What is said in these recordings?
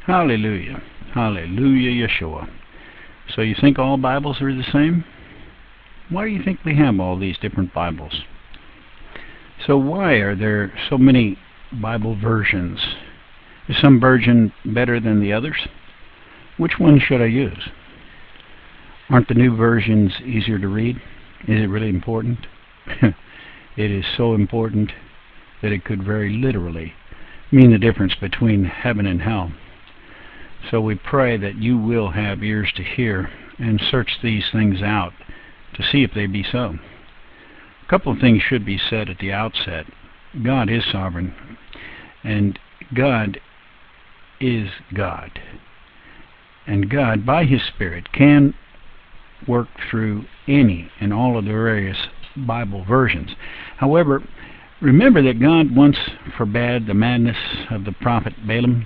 Hallelujah. Hallelujah, Yeshua. So you think all Bibles are the same? Why do you think we have all these different Bibles? So why are there so many Bible versions? Is some version better than the others? Which one should I use? Aren't the new versions easier to read? Is it really important? It is so important that it could very literally mean the difference between heaven and hell. So we pray that you will have ears to hear and search these things out to see if they be so. A couple of things should be said at the outset. God is sovereign, and God is God. And God, by His Spirit, can work through any and all of the various Bible versions. However, remember that God once forbade the madness of the prophet Balaam.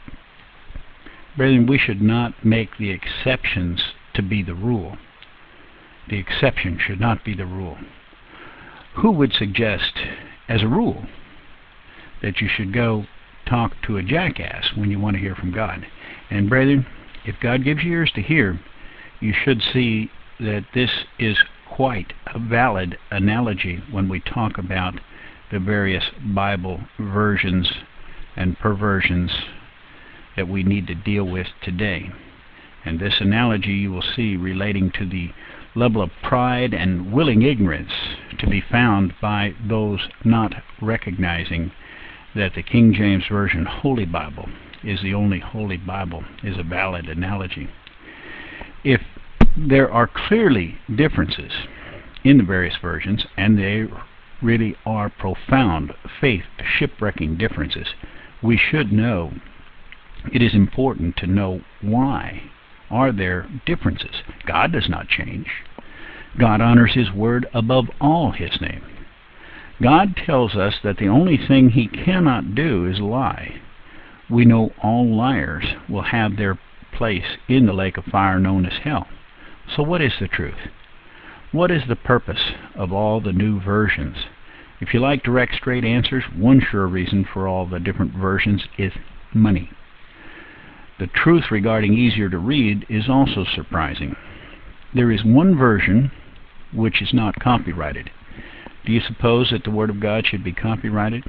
Brethren, we should not make the exceptions to be the rule. The exception should not be the rule. Who would suggest, as a rule, that you should go talk to a jackass when you want to hear from God? And brethren, if God gives you ears to hear, you should see that this is quite a valid analogy when we talk about the various Bible versions and perversions that we need to deal with today. And this analogy you will see relating to the level of pride and willing ignorance to be found by those not recognizing that the King James Version Holy Bible is the only Holy Bible is a valid analogy. If there are clearly differences in the various versions, and they really are profound, faith shipwrecking differences, we should know. It is important to know why are there differences. God does not change. God honors His word above all His name. God tells us that the only thing He cannot do is lie. We know all liars will have their place in the lake of fire known as hell. So what is the truth? What is the purpose of all the new versions? If you like direct, straight answers, one sure reason for all the different versions is money. The truth regarding easier to read is also surprising. There is one version which is not copyrighted. Do you suppose that the Word of God should be copyrighted?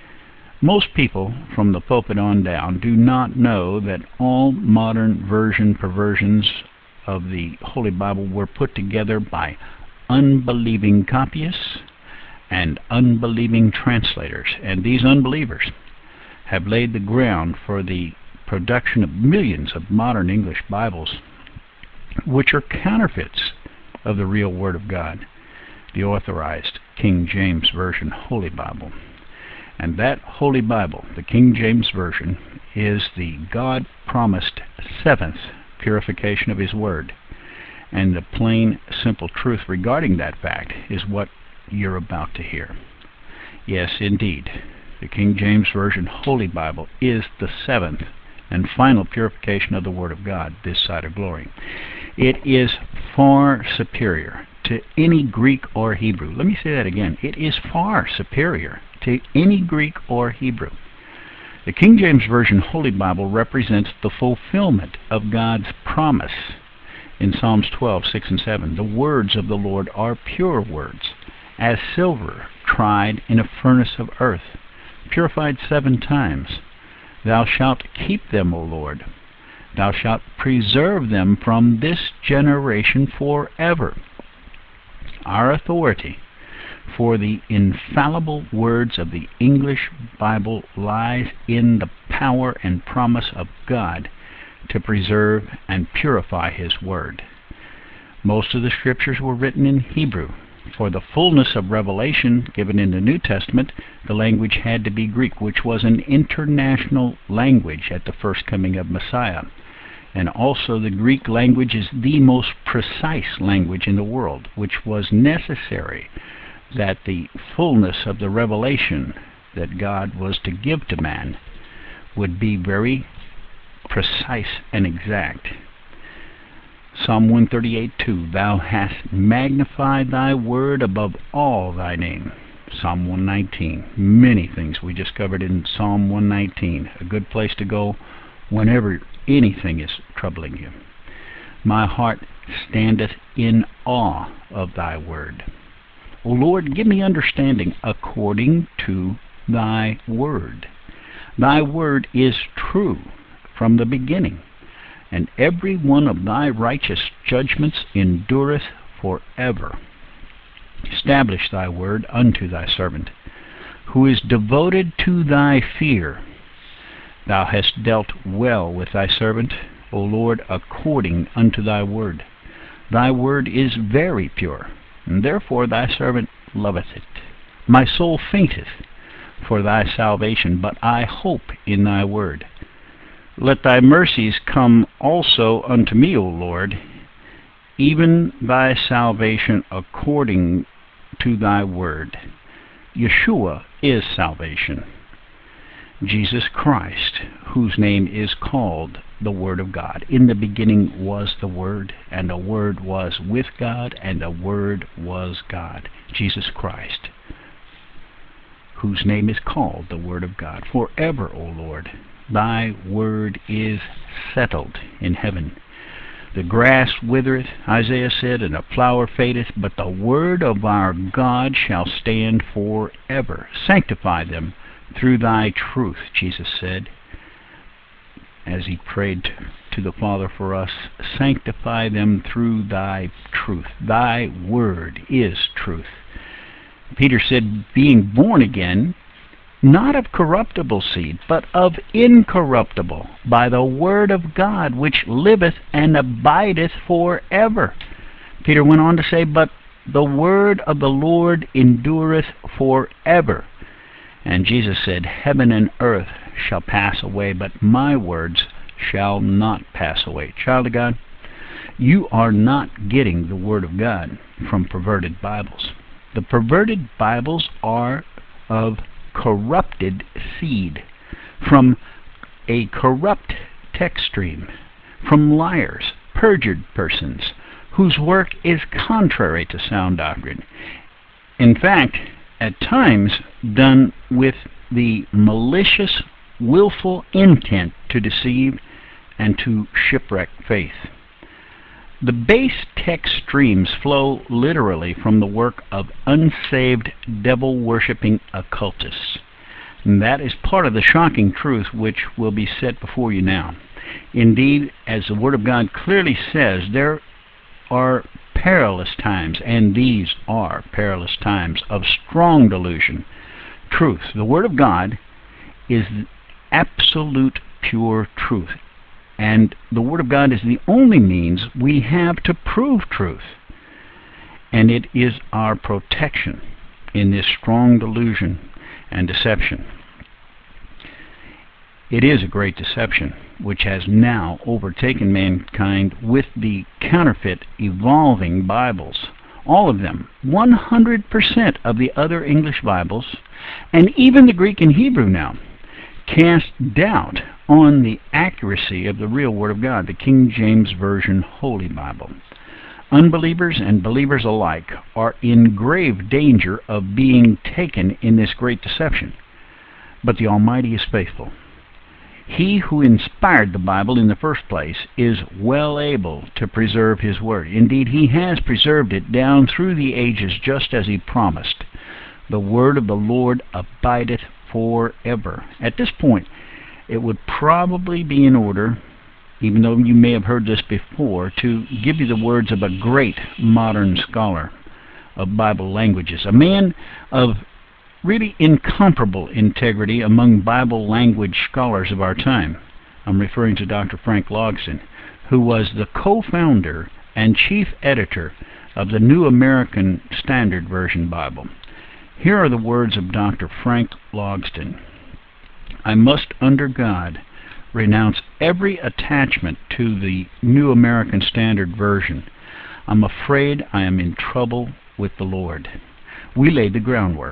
Most people, from the pulpit on down, do not know that all modern perversions of the Holy Bible were put together by unbelieving copyists and unbelieving translators. And these unbelievers have laid the ground for the production of millions of modern English Bibles, which are counterfeits of the real Word of God, the authorized King James Version Holy Bible. And that Holy Bible, the King James Version, is the God-promised seventh purification of His Word. And the plain, simple truth regarding that fact is what you're about to hear. Yes, indeed, the King James Version Holy Bible is the seventh and final purification of the Word of God this side of glory. It is far superior to any Greek or Hebrew. Let me say that again. It is far superior to any Greek or Hebrew. The King James Version Holy Bible represents the fulfillment of God's promise in Psalms 12:6 and 7. The words of the Lord are pure words, as silver tried in a furnace of earth, purified 7 times. Thou shalt keep them, O Lord. Thou shalt preserve them from this generation forever. Our authority for the infallible words of the English Bible lies in the power and promise of God to preserve and purify His Word. Most of the Scriptures were written in Hebrew. For the fullness of revelation given in the New Testament, the language had to be Greek, which was an international language at the first coming of Messiah. And also the Greek language is the most precise language in the world, which was necessary that the fullness of the revelation that God was to give to man would be very precise and exact. Psalm 138:2, Thou hast magnified Thy word above all Thy name. Psalm 119, many things we just covered in Psalm 119. A good place to go whenever anything is troubling you. My heart standeth in awe of thy word. O Lord, give me understanding according to thy word. Thy word is true from the beginning, and every one of thy righteous judgments endureth forever. Establish thy word unto thy servant, who is devoted to thy fear. Thou hast dealt well with thy servant, O Lord, according unto thy word. Thy word is very pure, and therefore thy servant loveth it. My soul fainteth for thy salvation, but I hope in thy word. Let thy mercies come also unto me, O Lord, even thy salvation according to thy word. Yeshua is salvation. Jesus Christ, whose name is called the Word of God. In the beginning was the Word, and the Word was with God, and the Word was God. Jesus Christ, whose name is called the Word of God. Forever, O Lord, thy word is settled in heaven. The grass withereth, Isaiah said, and the flower fadeth, but the word of our God shall stand forever. Sanctify them through thy truth, Jesus said, as he prayed to the Father for us. Sanctify them through thy truth. Thy word is truth. Peter said, being born again, not of corruptible seed, but of incorruptible, by the word of God, which liveth and abideth forever. Peter went on to say, but the word of the Lord endureth forever. And Jesus said, heaven and earth shall pass away, but my words shall not pass away. Child of God, you are not getting the Word of God from perverted Bibles. The perverted Bibles are of corrupted seed, from a corrupt text stream, from liars, perjured persons, whose work is contrary to sound doctrine. In fact, at times done with the malicious, willful intent to deceive and to shipwreck faith. The base text streams flow literally from the work of unsaved, devil-worshipping occultists. And that is part of the shocking truth which will be set before you now. Indeed, as the Word of God clearly says, there are perilous times, and these are perilous times of strong delusion. Truth. The Word of God is absolute pure truth, and the Word of God is the only means we have to prove truth, and it is our protection in this strong delusion and deception. It is a great deception which has now overtaken mankind with the counterfeit evolving Bibles. All of them, 100% of the other English Bibles, and even the Greek and Hebrew now, cast doubt on the accuracy of the real Word of God, the King James Version Holy Bible. Unbelievers and believers alike are in grave danger of being taken in this great deception. But the Almighty is faithful. He who inspired the Bible in the first place is well able to preserve His Word. Indeed, He has preserved it down through the ages, just as He promised. The Word of the Lord abideth forever. At this point, it would probably be in order, even though you may have heard this before, to give you the words of a great modern scholar of Bible languages, a man of really incomparable integrity among Bible language scholars of our time. I'm referring to Dr. Frank Logsdon, who was the co-founder and chief editor of the New American Standard Version Bible. Here are the words of Dr. Frank Logsdon. I must, under God, renounce every attachment to the New American Standard Version. I'm afraid I am in trouble with the Lord. We laid the groundwork.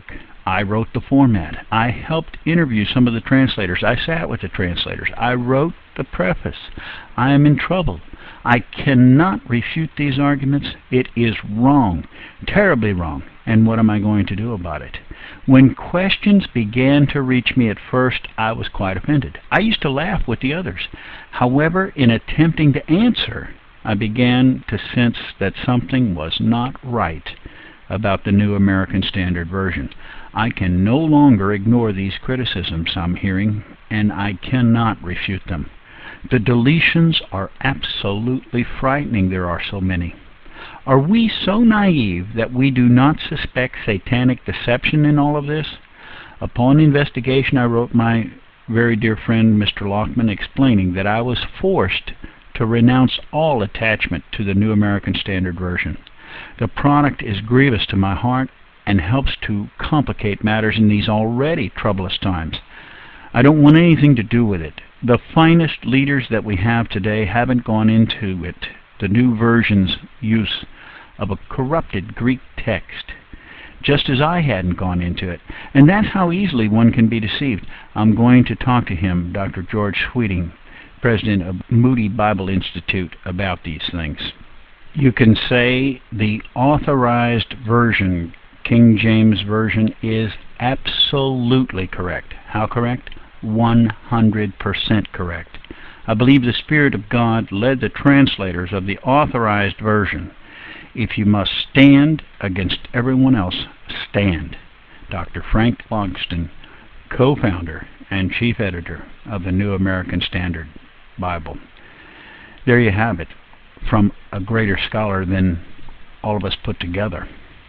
I wrote the format. I helped interview some of the translators. I sat with the translators. I wrote the preface. I am in trouble. I cannot refute these arguments. It is wrong, terribly wrong. And what am I going to do about it? When questions began to reach me at first, I was quite offended. I used to laugh with the others. However, in attempting to answer, I began to sense that something was not right about the New American Standard Version. I can no longer ignore these criticisms I'm hearing, and I cannot refute them. The deletions are absolutely frightening. There are so many. Are we so naive that we do not suspect satanic deception in all of this? Upon investigation, I wrote my very dear friend Mr. Lockman explaining that I was forced to renounce all attachment to the New American Standard Version. The product is grievous to my heart and helps to complicate matters in these already troublous times. I don't want anything to do with it. The finest leaders that we have today haven't gone into it, the new version's use of a corrupted Greek text, just as I hadn't gone into it. And that's how easily one can be deceived. I'm going to talk to him, Dr. George Sweeting, president of Moody Bible Institute, about these things. You can say the authorized version, King James Version, is absolutely correct. How correct? 100% correct. I believe the Spirit of God led the translators of the authorized version. If you must stand against everyone else, stand. Dr. Frank Logsdon, co-founder and chief editor of the New American Standard Bible. There you have it, from a greater scholar than all of us put together.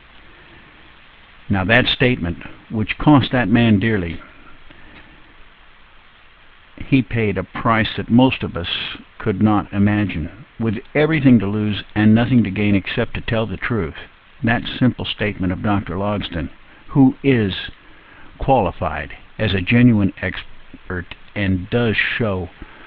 Now that statement, which cost that man dearly, he paid a price that most of us could not imagine, with everything to lose and nothing to gain except to tell the truth. That simple statement of Dr. Logsdon, who is qualified as a genuine expert and does show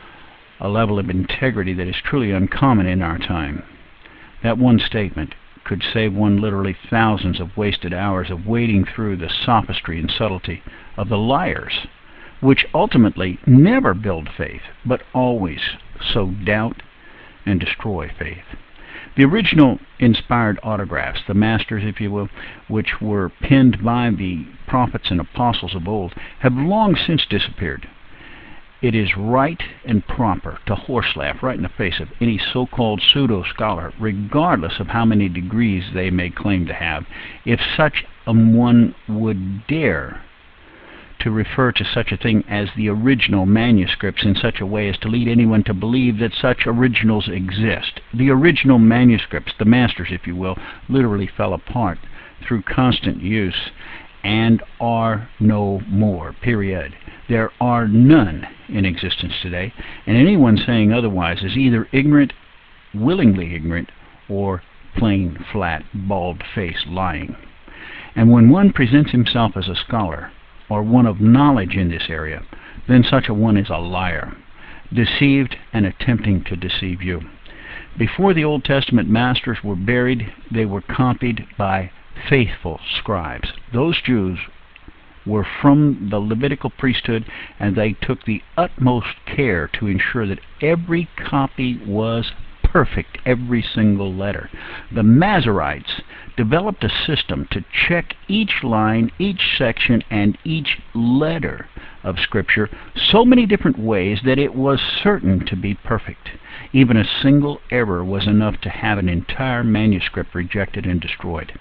a level of integrity that is truly uncommon in our time. That one statement could save one literally thousands of wasted hours of wading through the sophistry and subtlety of the liars, which ultimately never build faith, but always sow doubt and destroy faith. The original inspired autographs, the masters, if you will, which were penned by the prophets and apostles of old, have long since disappeared. It is right and proper to horse laugh right in the face of any so-called pseudo-scholar, regardless of how many degrees they may claim to have, if such a one would dare to refer to such a thing as the original manuscripts in such a way as to lead anyone to believe that such originals exist. The original manuscripts, the masters, if you will, literally fell apart through constant use and are no more, period. There are none in existence today, and anyone saying otherwise is either ignorant, willingly ignorant, or plain, flat, bald-faced lying. And when one presents himself as a scholar, or one of knowledge in this area, then such a one is a liar, deceived and attempting to deceive you. Before the Old Testament masters were buried, they were copied by faithful scribes. Those Jews were from the Levitical priesthood, and they took the utmost care to ensure that every copy was perfect, every single letter. The Masoretes developed a system to check each line, each section, and each letter of Scripture so many different ways that it was certain to be perfect. Even a single error was enough to have an entire manuscript rejected and destroyed.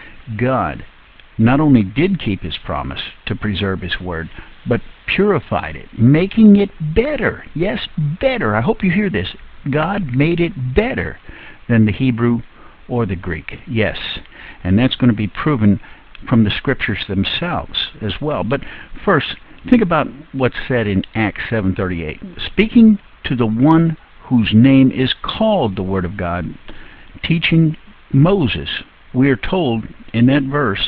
God not only did keep his promise to preserve his word, but purified it, making it better. Yes, better. I hope you hear this. God made it better than the Hebrew or the Greek. Yes, and that's going to be proven from the scriptures themselves as well. But first, think about what's said in Acts 7:38. Speaking to the one whose name is called the Word of God, teaching Moses, we are told in that verse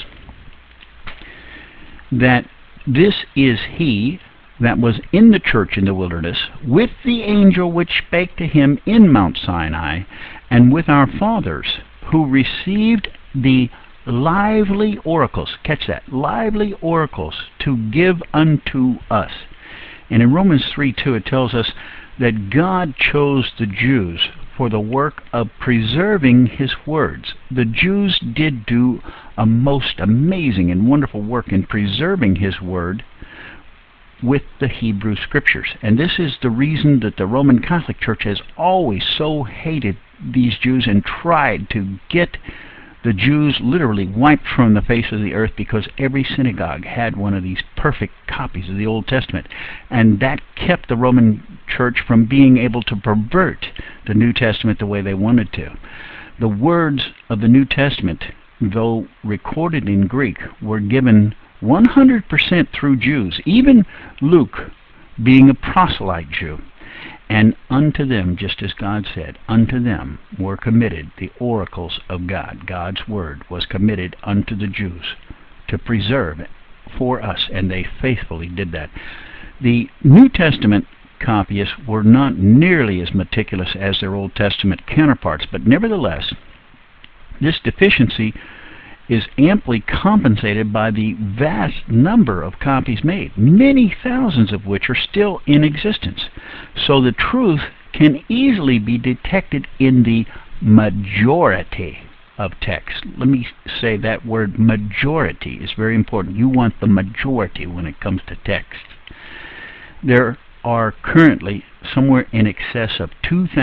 that this is he that was in the church in the wilderness, with the angel which spake to him in Mount Sinai, and with our fathers, who received the lively oracles, catch that, lively oracles to give unto us. And in Romans 3:2 it tells us that God chose the Jews for the work of preserving his words. The Jews did do a most amazing and wonderful work in preserving his word with the Hebrew Scriptures. And this is the reason that the Roman Catholic Church has always so hated these Jews and tried to get the Jews literally wiped from the face of the earth, because every synagogue had one of these perfect copies of the Old Testament. And that kept the Roman Church from being able to pervert the New Testament the way they wanted to. The words of the New Testament, though recorded in Greek, were given 100% through Jews, even Luke being a proselyte Jew. And unto them, just as God said, unto them were committed the oracles of God. God's word was committed unto the Jews to preserve it for us, and they faithfully did that. The New Testament copyists were not nearly as meticulous as their Old Testament counterparts, but nevertheless, this deficiency is amply compensated by the vast number of copies made, many thousands of which are still in existence. So the truth can easily be detected in the majority of text. Let me say that word majority is very important. You want the majority when it comes to text. There are currently somewhere in excess of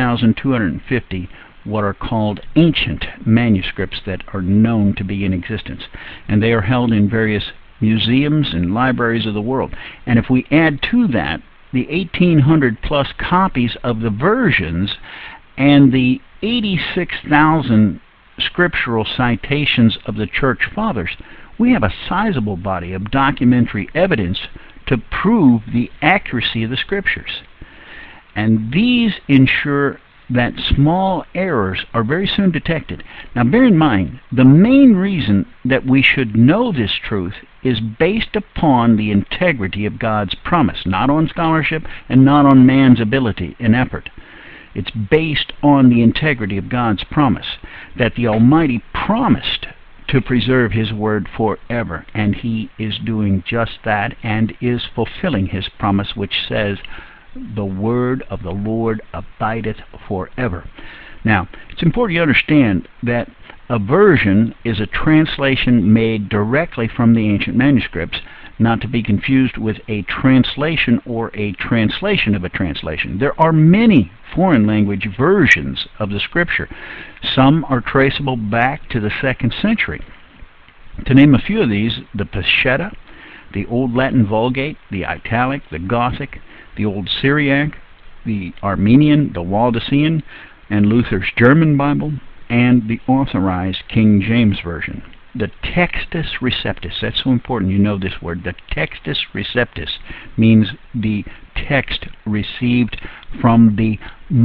2,250 what are called ancient manuscripts that are known to be in existence, and they are held in various museums and libraries of the world. And if we add to that the 1,800 plus copies of the versions and the 86,000 scriptural citations of the Church Fathers, we have a sizable body of documentary evidence to prove the accuracy of the Scriptures. And these ensure that small errors are very soon detected. Now bear in mind, the main reason that we should know this truth is based upon the integrity of God's promise, not on scholarship and not on man's ability and effort. It's based on the integrity of God's promise, that the Almighty promised to preserve his word forever, and he is doing just that and is fulfilling his promise, which says, the word of the Lord abideth forever. Now, it's important you understand that a version is a translation made directly from the ancient manuscripts, not to be confused with a translation or a translation of a translation. There are many foreign language versions of the Scripture. Some are traceable back to the 2nd century. To name a few of these, the Peshitta, the Old Latin Vulgate, the Italic, the Gothic, the Old Syriac, the Armenian, the Waldensian, and Luther's German Bible, and the Authorized King James Version. The Textus Receptus, that's so important you know this word. The Textus Receptus means the text received from the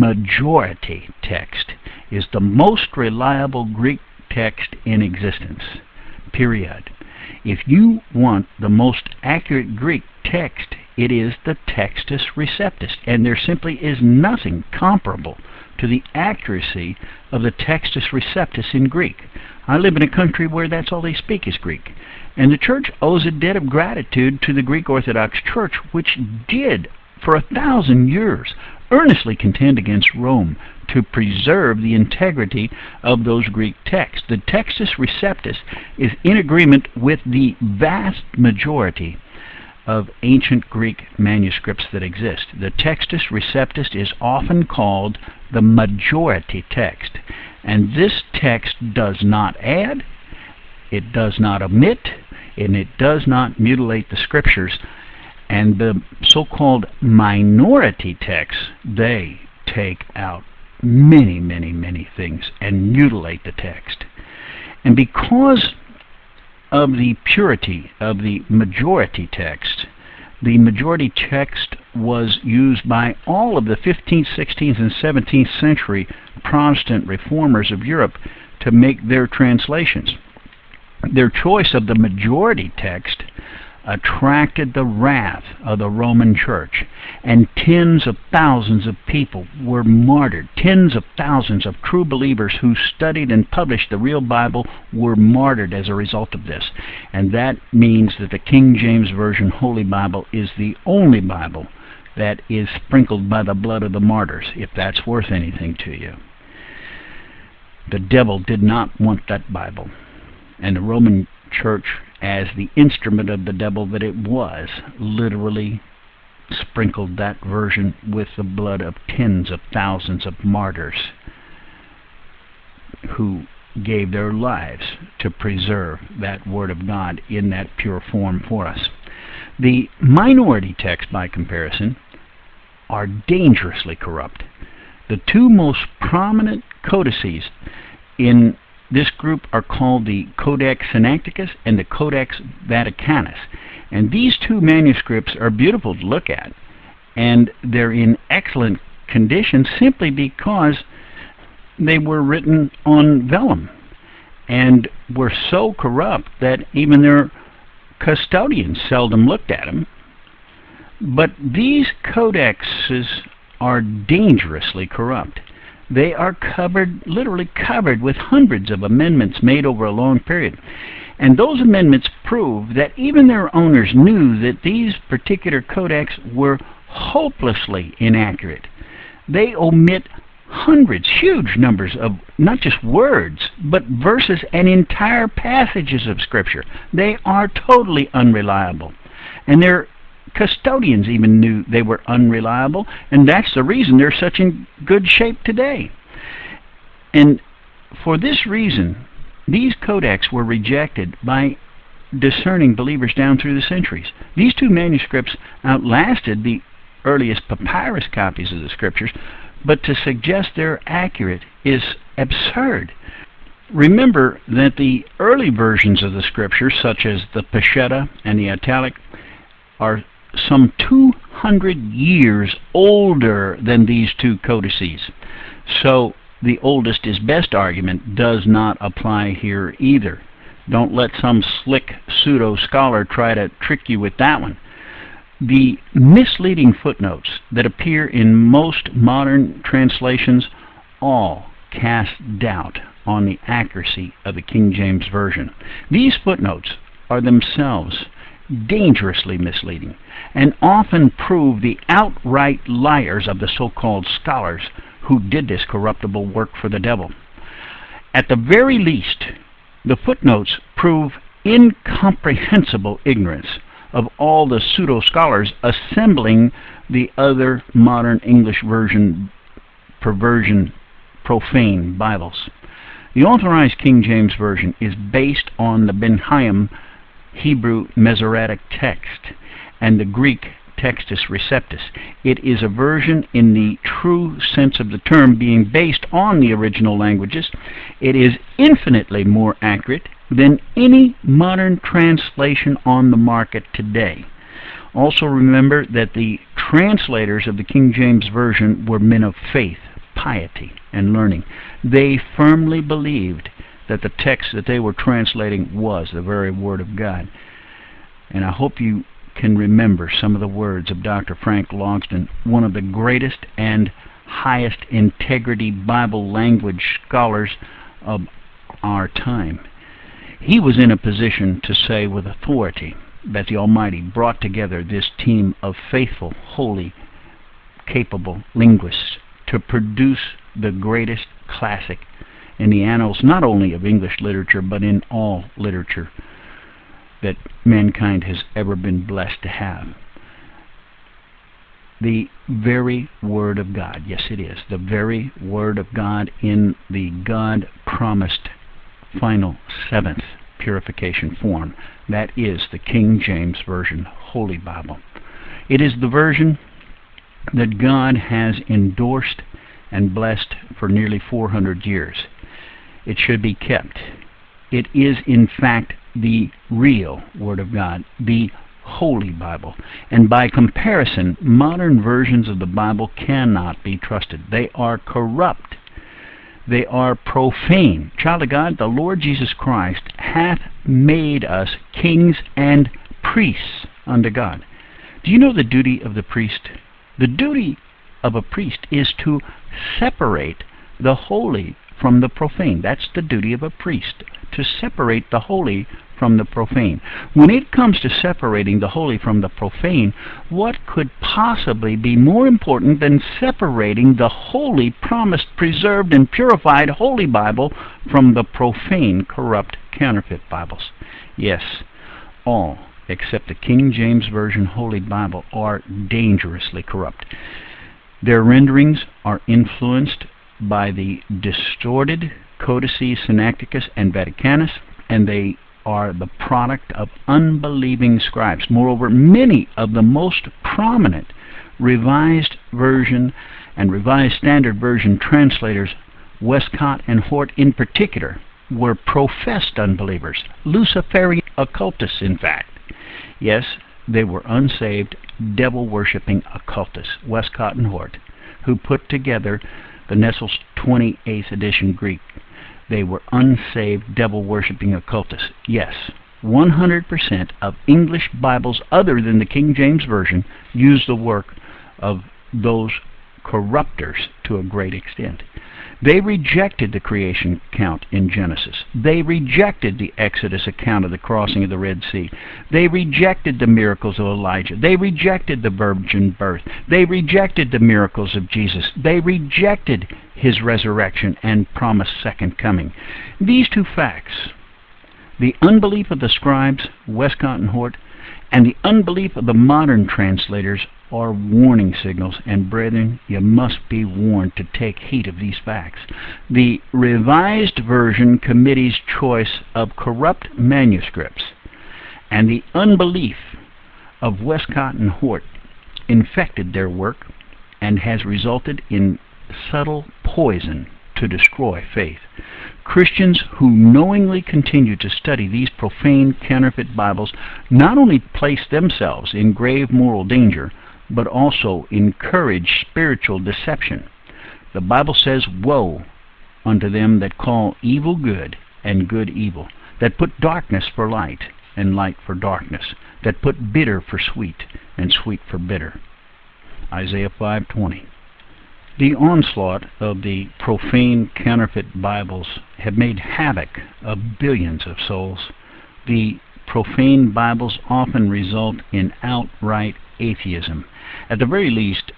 majority text, is the most reliable Greek text in existence, period. If you want the most accurate Greek text, it is the Textus Receptus, and there simply is nothing comparable to the accuracy of the Textus Receptus in Greek. I live in a country where that's all they speak is Greek, and the Church owes a debt of gratitude to the Greek Orthodox Church, which did, for 1,000 years, earnestly contend against Rome to preserve the integrity of those Greek texts. The Textus Receptus is in agreement with the vast majority of ancient Greek manuscripts that exist. The Textus Receptus is often called the majority text, and this text does not add, it does not omit, and it does not mutilate the Scriptures. And the so-called minority texts, they take out many, many, many things and mutilate the text. And because of the purity of the majority text was used by all of the 15th, 16th, and 17th century Protestant reformers of Europe to make their translations. Their choice of the majority text attracted the wrath of the Roman Church, and tens of thousands of people were martyred. Tens of thousands of true believers who studied and published the real Bible were martyred as a result of this. And that means that the King James Version Holy Bible is the only Bible that is sprinkled by the blood of the martyrs, if that's worth anything to you. The devil did not want that Bible, and the Roman Church, as the instrument of the devil that it was, literally sprinkled that version with the blood of tens of thousands of martyrs who gave their lives to preserve that Word of God in that pure form for us. The minority texts, by comparison, are dangerously corrupt. The two most prominent codices in this group are called the Codex Sinaiticus and the Codex Vaticanus. And these two manuscripts are beautiful to look at, and they're in excellent condition simply because they were written on vellum and were so corrupt that even their custodians seldom looked at them. But these codexes are dangerously corrupt. They are literally covered with hundreds of amendments made over a long period. And those amendments prove that even their owners knew that these particular codex were hopelessly inaccurate. They omit hundreds, huge numbers of not just words, but verses and entire passages of Scripture. They are totally unreliable. And their custodians even knew they were unreliable, and that's the reason they're such in good shape today. And for this reason, these codex were rejected by discerning believers down through the centuries. These two manuscripts outlasted the earliest papyrus copies of the Scriptures, but to suggest they're accurate is absurd. Remember that the early versions of the Scriptures, such as the Peshitta and the Italic, are some 200 years older than these two codices. So the oldest is best argument does not apply here either. Don't let some slick pseudo-scholar try to trick you with that one. The misleading footnotes that appear in most modern translations all cast doubt on the accuracy of the King James Version. These footnotes are themselves dangerously misleading and often prove the outright liars of the so-called scholars who did this corruptible work for the devil. At the very least, the footnotes prove incomprehensible ignorance of all the pseudo-scholars assembling the other modern English version perversion profane Bibles. The Authorized King James Version is based on the Ben Hayim Hebrew Masoretic text and the Greek Textus Receptus. It is a version in the true sense of the term, being based on the original languages. It is infinitely more accurate than any modern translation on the market today. Also remember that the translators of the King James Version were men of faith, piety, and learning. They firmly believed that the text that they were translating was the very Word of God. And I hope you can remember some of the words of Dr. Frank Logsdon, one of the greatest and highest integrity Bible language scholars of our time. He was in a position to say with authority that the Almighty brought together this team of faithful, holy, capable linguists to produce the greatest classic in the annals not only of English literature but in all literature that mankind has ever been blessed to have. The very Word of God, yes it is, the very Word of God in the God-promised final seventh purification form. That is the King James Version Holy Bible. It is the version that God has endorsed and blessed for nearly 400 years. It should be kept. It is in fact the real Word of God, the Holy Bible. And by comparison, modern versions of the Bible cannot be trusted. They are corrupt. They are profane. Child of God, the Lord Jesus Christ hath made us kings and priests unto God. Do you know the duty of the priest? The duty of a priest is to separate the holy from the profane. That's the duty of a priest, to separate the holy from the profane. When it comes to separating the holy from the profane, what could possibly be more important than separating the holy, promised, preserved, and purified Holy Bible from the profane, corrupt, counterfeit Bibles? Yes, all except the King James Version Holy Bible are dangerously corrupt. Their renderings are influenced by the distorted Codices Sinaiticus and Vaticanus, and they are the product of unbelieving scribes. Moreover, many of the most prominent Revised Version and Revised Standard Version translators, Westcott and Hort in particular, were professed unbelievers, Luciferian occultists in fact. Yes, they were unsaved, devil-worshipping occultists, Westcott and Hort, who put together the Nestle's 28th edition Greek. They were unsaved, devil-worshipping occultists. Yes, 100% of English Bibles other than the King James Version use the work of those corrupters to a great extent. They rejected the creation account in Genesis. They rejected the Exodus account of the crossing of the Red Sea. They rejected the miracles of Elijah. They rejected the virgin birth. They rejected the miracles of Jesus. They rejected his resurrection and promised second coming. These two facts, the unbelief of the scribes, Westcott and Hort, and the unbelief of the modern translators, are warning signals, and brethren, you must be warned to take heed of these facts. The Revised Version Committee's choice of corrupt manuscripts and the unbelief of Westcott and Hort infected their work and has resulted in subtle poison to destroy faith. Christians who knowingly continue to study these profane counterfeit Bibles not only place themselves in grave moral danger, but also encourage spiritual deception. The Bible says, "Woe unto them that call evil good and good evil, that put darkness for light and light for darkness, that put bitter for sweet and sweet for bitter." Isaiah 5:20. The onslaught of the profane counterfeit Bibles have made havoc of billions of souls. The profane Bibles often result in outright atheism. At the very least,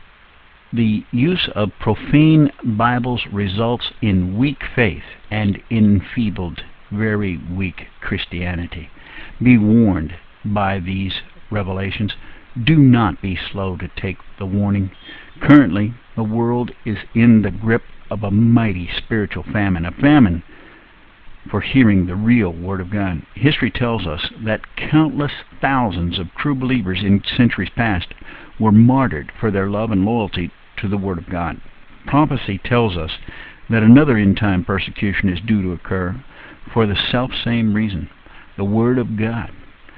the use of profane Bibles results in weak faith and enfeebled, very weak Christianity. Be warned by these revelations. Do not be slow to take the warning. Currently, the world is in the grip of a mighty spiritual famine, a famine for hearing the real Word of God. History tells us that countless thousands of true believers in centuries past were martyred for their love and loyalty to the Word of God. Prophecy tells us that another end-time persecution is due to occur for the self-same reason, the Word of God.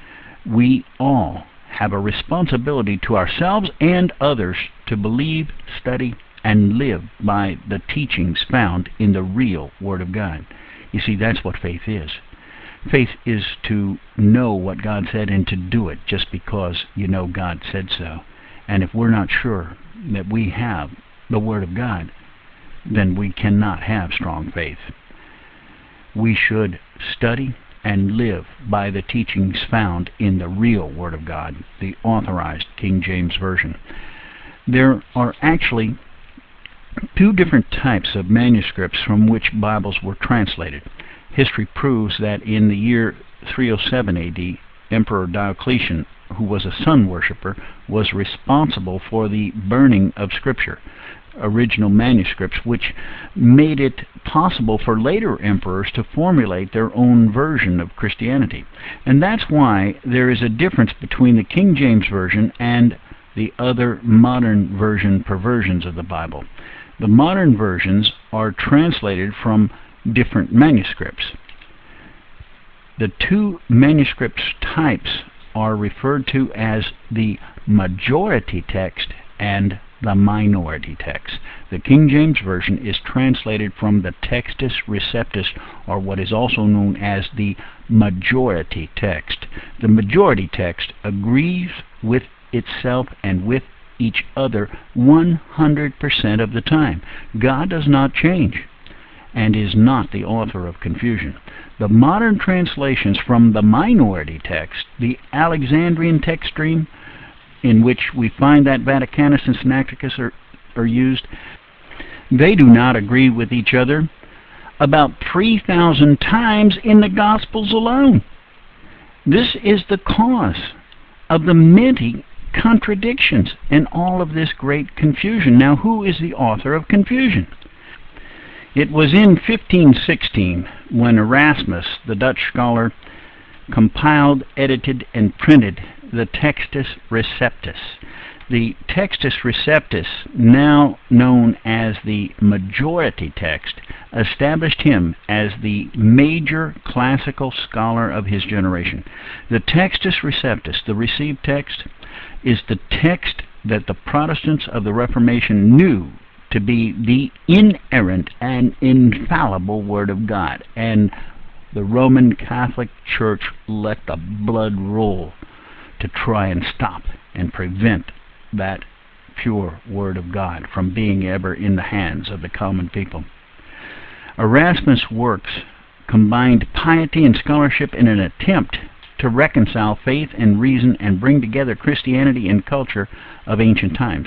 We all have a responsibility to ourselves and others to believe, study, and live by the teachings found in the real Word of God. You see, that's what faith is. Faith is to know what God said and to do it just because you know God said so. And if we're not sure that we have the Word of God, then we cannot have strong faith. We should study and live by the teachings found in the real Word of God, the authorized King James Version. There are actually two different types of manuscripts from which Bibles were translated. History proves that in the year 307 AD, Emperor Diocletian, who was a sun worshipper, was responsible for the burning of Scripture, original manuscripts, which made it possible for later emperors to formulate their own version of Christianity. And that's why there is a difference between the King James Version and the other modern version perversions of the Bible. The modern versions are translated from different manuscripts. The two manuscript types are referred to as the majority text and the minority text. The King James Version is translated from the Textus Receptus, or what is also known as the majority text. The majority text agrees with itself and with each other 100% of the time. God does not change and is not the author of confusion. The modern translations from the minority text, the Alexandrian text stream, in which we find that Vaticanus and Sinaiticus are used, they do not agree with each other about 3,000 times in the Gospels alone. This is the cause of the many contradictions and all of this great confusion. Now, who is the author of confusion? It was in 1516 when Erasmus, the Dutch scholar, compiled, edited, and printed the Textus Receptus. The Textus Receptus, now known as the majority text, established him as the major classical scholar of his generation. The Textus Receptus, the received text, is the text that the Protestants of the Reformation knew to be the inerrant and infallible Word of God, and the Roman Catholic Church let the blood roll to try and stop and prevent that pure Word of God from being ever in the hands of the common people. Erasmus' works combined piety and scholarship in an attempt to reconcile faith and reason and bring together Christianity and culture of ancient times.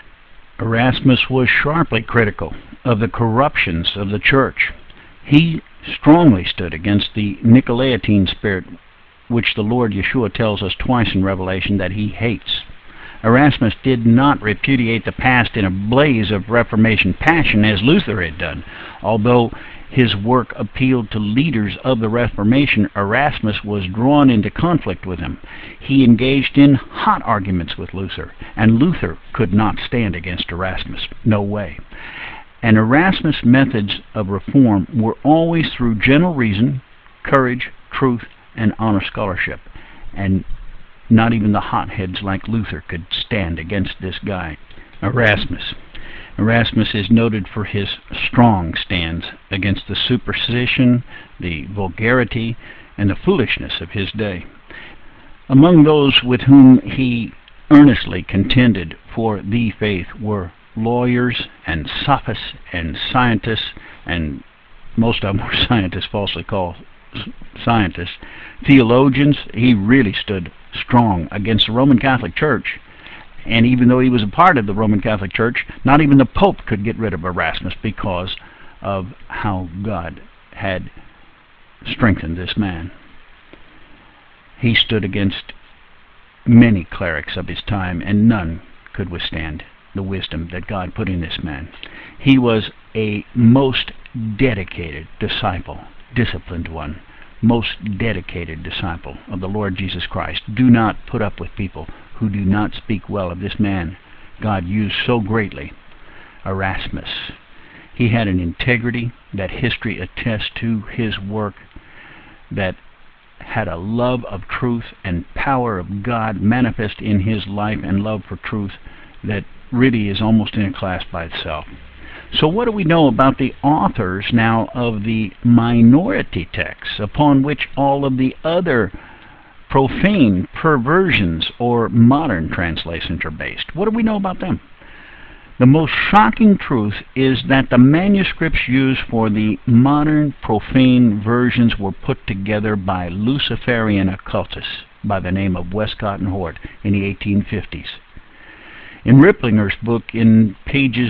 Erasmus was sharply critical of the corruptions of the Church. He strongly stood against the Nicolaitane spirit, which the Lord Yeshua tells us twice in Revelation that he hates. Erasmus did not repudiate the past in a blaze of Reformation passion as Luther had done. Although his work appealed to leaders of the Reformation, Erasmus was drawn into conflict with him. He engaged in hot arguments with Luther, and Luther could not stand against Erasmus. No way. And Erasmus' methods of reform were always through gentle reason, courage, truth, and honest scholarship. And not even the hotheads like Luther could stand against this guy, Erasmus. Erasmus is noted for his strong stands against the superstition, the vulgarity, and the foolishness of his day. Among those with whom he earnestly contended for the faith were lawyers and sophists and scientists, and most of them were scientists falsely called scientists, theologians. He really stood strong against the Roman Catholic Church. And even though he was a part of the Roman Catholic Church, not even the Pope could get rid of Erasmus because of how God had strengthened this man. He stood against many clerics of his time, and none could withstand the wisdom that God put in this man. He was a most dedicated disciple, disciplined one, most dedicated disciple of the Lord Jesus Christ. Do not put up with people who do not speak well of this man God used so greatly, Erasmus. He had an integrity that history attests to, his work that had a love of truth and power of God manifest in his life, and love for truth that really is almost in a class by itself. So what do we know about the authors now of the minority texts upon which all of the other profane perversions or modern translations are based? What do we know about them? The most shocking truth is that the manuscripts used for the modern profane versions were put together by Luciferian occultists by the name of Westcott and Hort in the 1850s. In Riplinger's book, in pages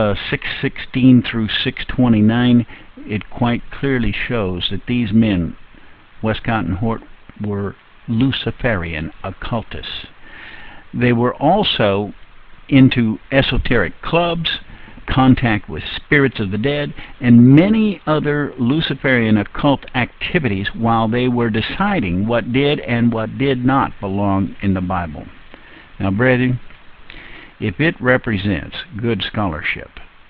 616 through 629, it quite clearly shows that these men, Westcott and Hort, were Luciferian occultists. They were also into esoteric clubs, contact with spirits of the dead, and many other Luciferian occult activities while they were deciding what did and what did not belong in the Bible. Now, brethren, if it represents good scholarship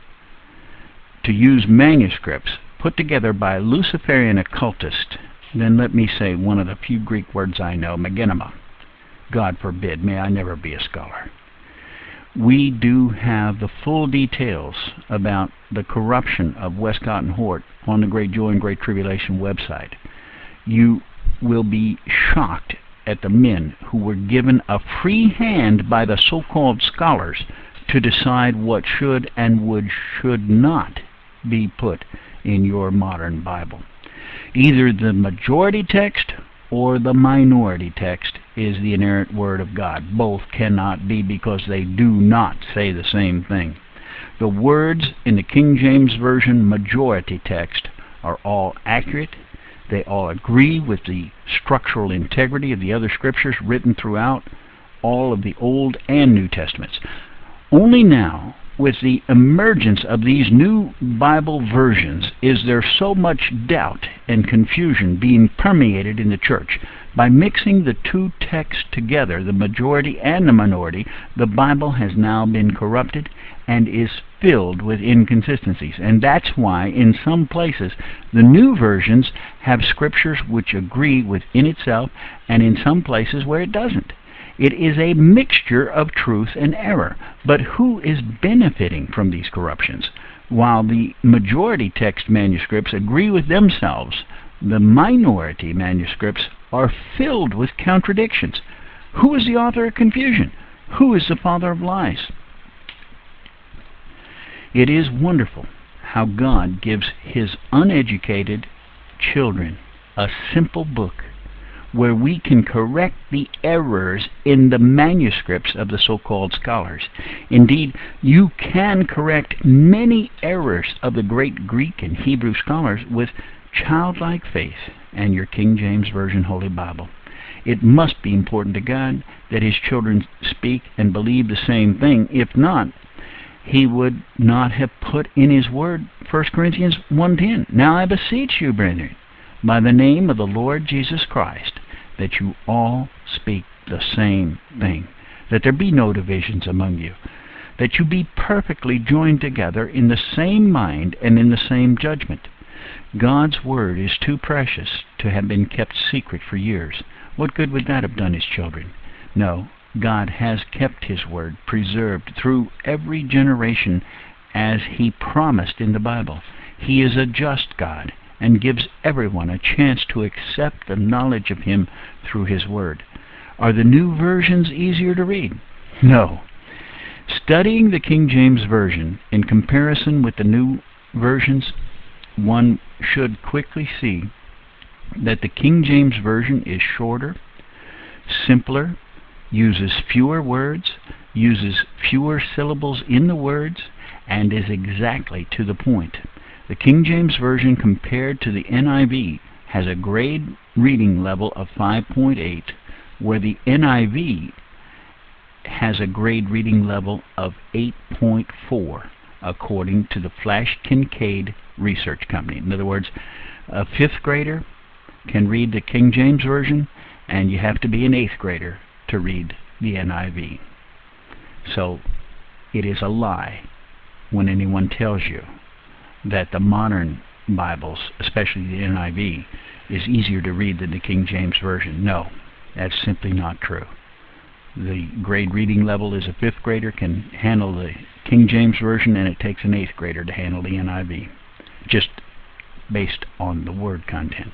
to use manuscripts put together by Luciferian occultists, then let me say one of the few Greek words I know, meganema. God forbid, may I never be a scholar. We do have the full details about the corruption of Westcott and Hort on the Great Joy and Great Tribulation website. You will be shocked at the men who were given a free hand by the so-called scholars to decide what should and should not be put in your modern Bible. Either the majority text or the minority text is the inerrant Word of God. Both cannot be, because they do not say the same thing. The words in the King James Version majority text are all accurate. They all agree with the structural integrity of the other scriptures written throughout all of the Old and New Testaments. Only now, with the emergence of these new Bible versions, is there so much doubt and confusion being permeated in the church. By mixing the two texts together, the majority and the minority, the Bible has now been corrupted and is filled with inconsistencies. And that's why in some places the new versions have scriptures which agree within itself, and in some places where it doesn't. It is a mixture of truth and error. But who is benefiting from these corruptions? While the majority text manuscripts agree with themselves, the minority manuscripts are filled with contradictions. Who is the author of confusion? Who is the father of lies? It is wonderful how God gives His uneducated children a simple book where we can correct the errors in the manuscripts of the so-called scholars. Indeed, you can correct many errors of the great Greek and Hebrew scholars with childlike faith and your King James Version Holy Bible. It must be important to God that His children speak and believe the same thing. If not, He would not have put in His Word 1 Corinthians 1:10. Now I beseech you, brethren, by the name of the Lord Jesus Christ, that you all speak the same thing, that there be no divisions among you, that you be perfectly joined together in the same mind and in the same judgment. God's Word is too precious to have been kept secret for years. What good would that have done His children? No, God has kept His Word preserved through every generation as He promised in the Bible. He is a just God and gives everyone a chance to accept the knowledge of Him through His Word. Are the new versions easier to read? No. Studying the King James Version in comparison with the new versions, one should quickly see that the King James Version is shorter, simpler, uses fewer words, uses fewer syllables in the words, and is exactly to the point. The King James Version compared to the NIV has a grade reading level of 5.8, where the NIV has a grade reading level of 8.4, according to the Flash Kincaid Research Company. In other words, a 5th grader can read the King James Version, and you have to be an 8th grader to read the NIV. So it is a lie when anyone tells you that the modern Bibles, especially the NIV, is easier to read than the King James Version. No, that's simply not true. The grade reading level is a 5th grader can handle the King James Version, and it takes an 8th grader to handle the NIV, just based on the word content.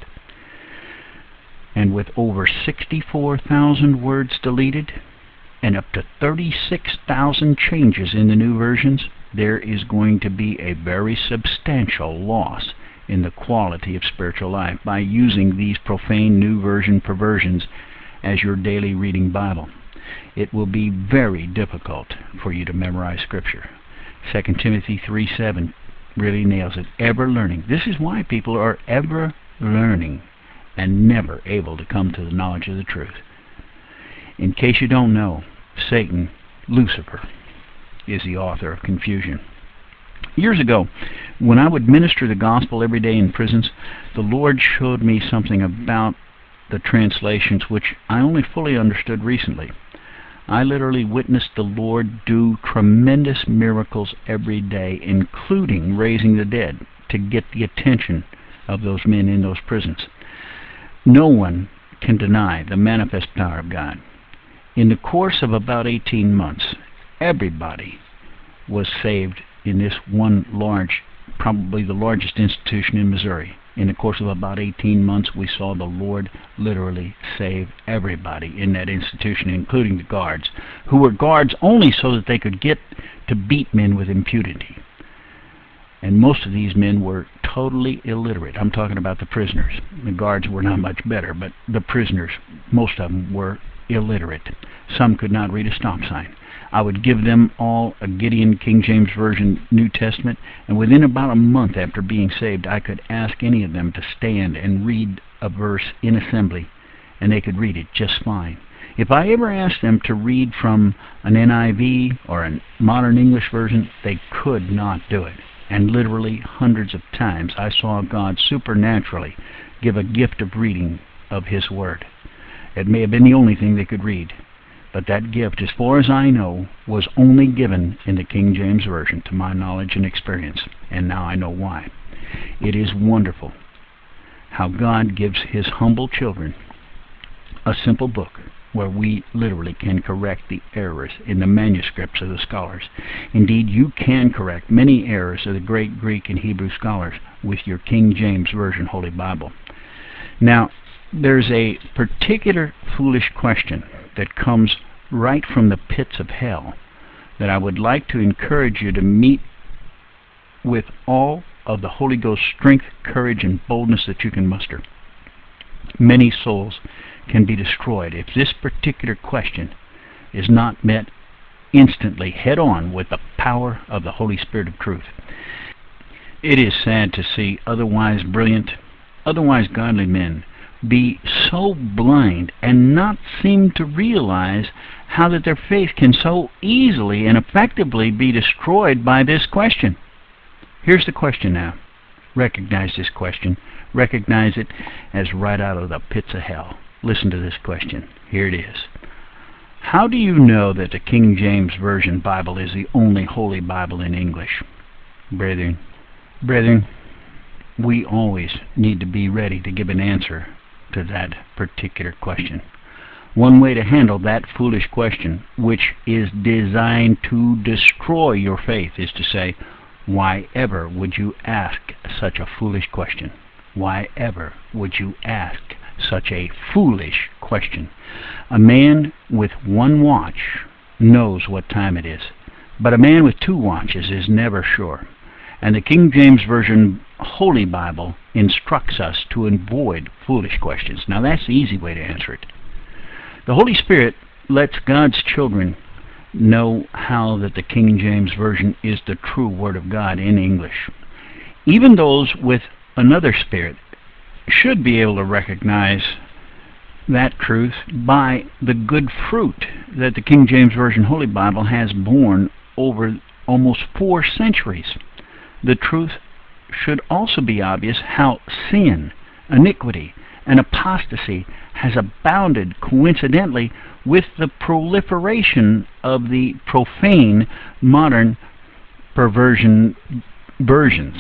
And with over 64,000 words deleted and up to 36,000 changes in the new versions, there is going to be a very substantial loss in the quality of spiritual life by using these profane new version perversions as your daily reading Bible. It will be very difficult for you to memorize Scripture. 2 Timothy 3:7 really nails it. Ever learning. This is why people are ever learning and never able to come to the knowledge of the truth. In case you don't know, Satan, Lucifer, is the author of confusion. Years ago, when I would minister the gospel every day in prisons, the Lord showed me something about the translations which I only fully understood recently. I literally witnessed the Lord do tremendous miracles every day, including raising the dead, to get the attention of those men in those prisons. No one can deny the manifest power of God. In the course of about 18 months, everybody was saved in this one large, probably the largest institution in Missouri. In the course of about 18 months, we saw the Lord literally save everybody in that institution, including the guards, who were guards only so that they could get to beat men with impunity. And most of these men were totally illiterate. I'm talking about the prisoners. The guards were not much better, but the prisoners, most of them were illiterate. Some could not read a stop sign. I would give them all a Gideon King James Version New Testament, and within about a month after being saved, I could ask any of them to stand and read a verse in assembly, and they could read it just fine. If I ever asked them to read from an NIV or a modern English version, they could not do it. And literally hundreds of times I saw God supernaturally give a gift of reading of His Word. It may have been the only thing they could read, but that gift, as far as I know, was only given in the King James Version, to my knowledge and experience, and now I know why. It is wonderful how God gives His humble children a simple book where we literally can correct the errors in the manuscripts of the scholars. Indeed, you can correct many errors of the great Greek and Hebrew scholars with your King James Version Holy Bible. Now, there's a particular foolish question that comes right from the pits of hell that I would like to encourage you to meet with all of the Holy Ghost strength, courage, and boldness that you can muster. Many souls can be destroyed if this particular question is not met instantly head-on with the power of the Holy Spirit of truth. It is sad to see otherwise brilliant, otherwise godly men be so blind and not seem to realize how that their faith can so easily and effectively be destroyed by this question. Here's the question now. Recognize this question. Recognize it as right out of the pits of hell. Listen to this question. Here it is. How do you know that the King James Version Bible is the only holy Bible in English? Brethren, we always need to be ready to give an answer to that particular question. One way to handle that foolish question, which is designed to destroy your faith, is to say, why ever would you ask such a foolish question? Why ever would you ask such a foolish question? A man with one watch knows what time it is, but a man with two watches is never sure. And the King James Version Holy Bible instructs us to avoid foolish questions. Now that's the easy way to answer it. The Holy Spirit lets God's children know how that the King James Version is the true Word of God in English. Even those with another spirit should be able to recognize that truth by the good fruit that the King James Version Holy Bible has borne over almost 4 centuries. The truth should also be obvious how sin, iniquity, and apostasy has abounded coincidentally with the proliferation of the profane modern perversion versions.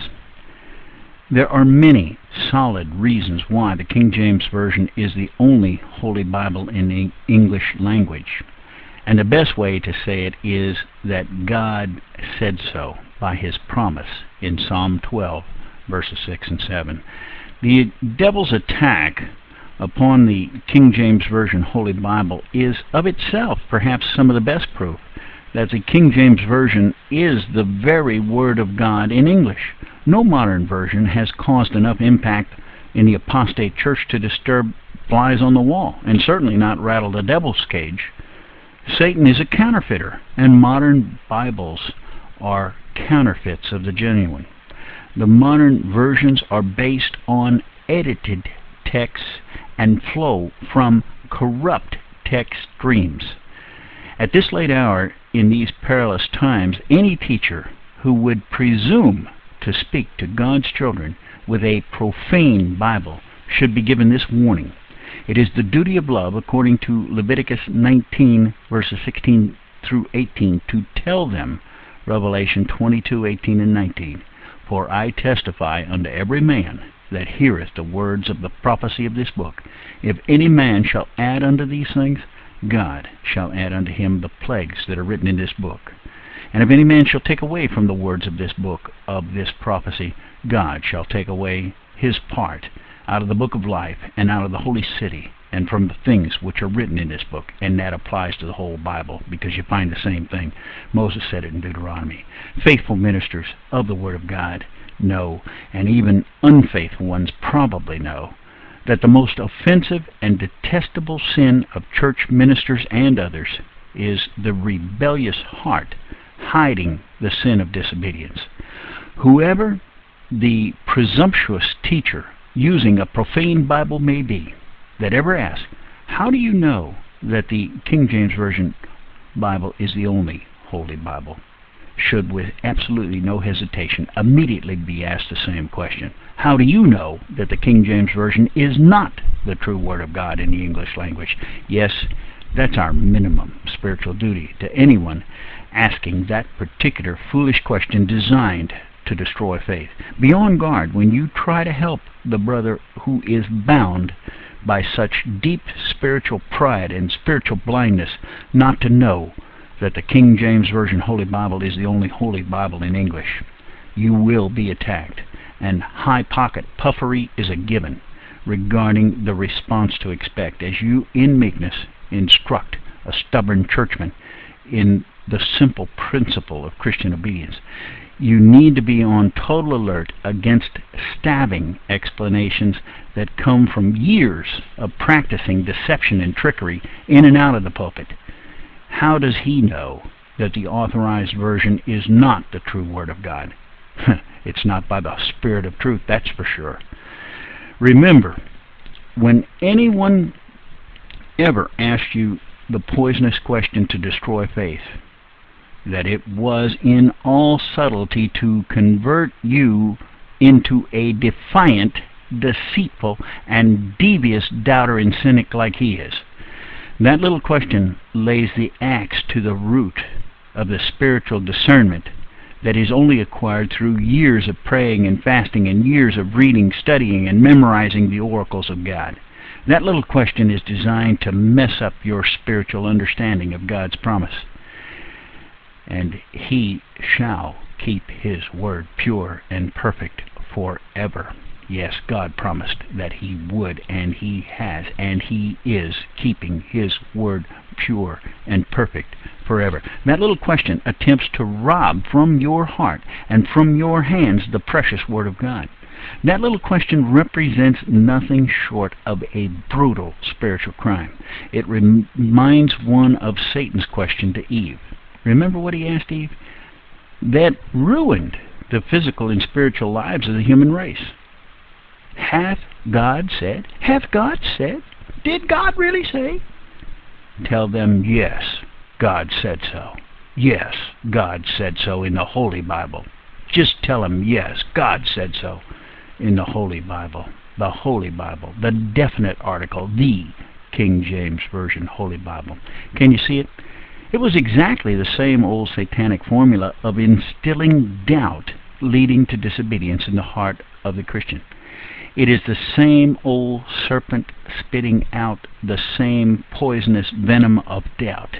There are many solid reasons why the King James Version is the only Holy Bible in the English language. And the best way to say it is that God said so by His promise in Psalm 12, verses 6 and 7. The devil's attack upon the King James Version Holy Bible is of itself perhaps some of the best proof that the King James Version is the very Word of God in English. No modern version has caused enough impact in the apostate church to disturb flies on the wall, and certainly not rattle the devil's cage. Satan is a counterfeiter, and modern Bibles are counterfeits of the genuine. The modern versions are based on edited texts and flow from corrupt text streams. At this late hour, in these perilous times, any teacher who would presume to speak to God's children with a profane Bible should be given this warning. It is the duty of love, according to Leviticus 19, verses 16 through 18, to tell them Revelation 22, 18 and 19. For I testify unto every man that heareth the words of the prophecy of this book, if any man shall add unto these things, God shall add unto him the plagues that are written in this book. And if any man shall take away from the words of this book of this prophecy, God shall take away his part out of the book of life, and out of the holy city, and from the things which are written in this book. And that applies to the whole Bible, because you find the same thing. Moses said it in Deuteronomy. Faithful ministers of the Word of God know, and even unfaithful ones probably know, that the most offensive and detestable sin of church ministers and others is the rebellious heart hiding the sin of disobedience. Whoever the presumptuous teacher using a profane Bible may be, that ever asks, how do you know that the King James Version Bible is the only Holy Bible, should with absolutely no hesitation immediately be asked the same question. How do you know that the King James Version is not the true Word of God in the English language? Yes, that's our minimum spiritual duty to anyone asking that particular foolish question designed to destroy faith. Be on guard when you try to help the brother who is bound by such deep spiritual pride and spiritual blindness not to know that the King James Version Holy Bible is the only Holy Bible in English. You will be attacked, and high pocket puffery is a given regarding the response to expect as you in meekness instruct a stubborn churchman in the simple principle of Christian obedience. You need to be on total alert against stabbing explanations that come from years of practicing deception and trickery in and out of the pulpit. How does he know that the authorized version is not the true Word of God? It's not by the Spirit of truth, that's for sure. Remember, when anyone ever asked you the poisonous question to destroy faith, that it was in all subtlety to convert you into a defiant, deceitful, and devious doubter and cynic like he is. That little question lays the axe to the root of the spiritual discernment that is only acquired through years of praying and fasting and years of reading, studying, and memorizing the oracles of God. That little question is designed to mess up your spiritual understanding of God's promise. And he shall keep his word pure and perfect forever. Yes, God promised that he would, and he has, and he is keeping his word pure and perfect forever. That little question attempts to rob from your heart and from your hands the precious word of God. That little question represents nothing short of a brutal spiritual crime. It reminds one of Satan's question to Eve. Remember what he asked Eve? That ruined the physical and spiritual lives of the human race. Hath God said? Hath God said? Did God really say? Tell them, yes, God said so. Yes, God said so in the Holy Bible. Just tell them, yes, God said so in the Holy Bible. The Holy Bible. The definite article. The King James Version Holy Bible. Can you see it? It was exactly the same old satanic formula of instilling doubt leading to disobedience in the heart of the Christian. It is the same old serpent spitting out the same poisonous venom of doubt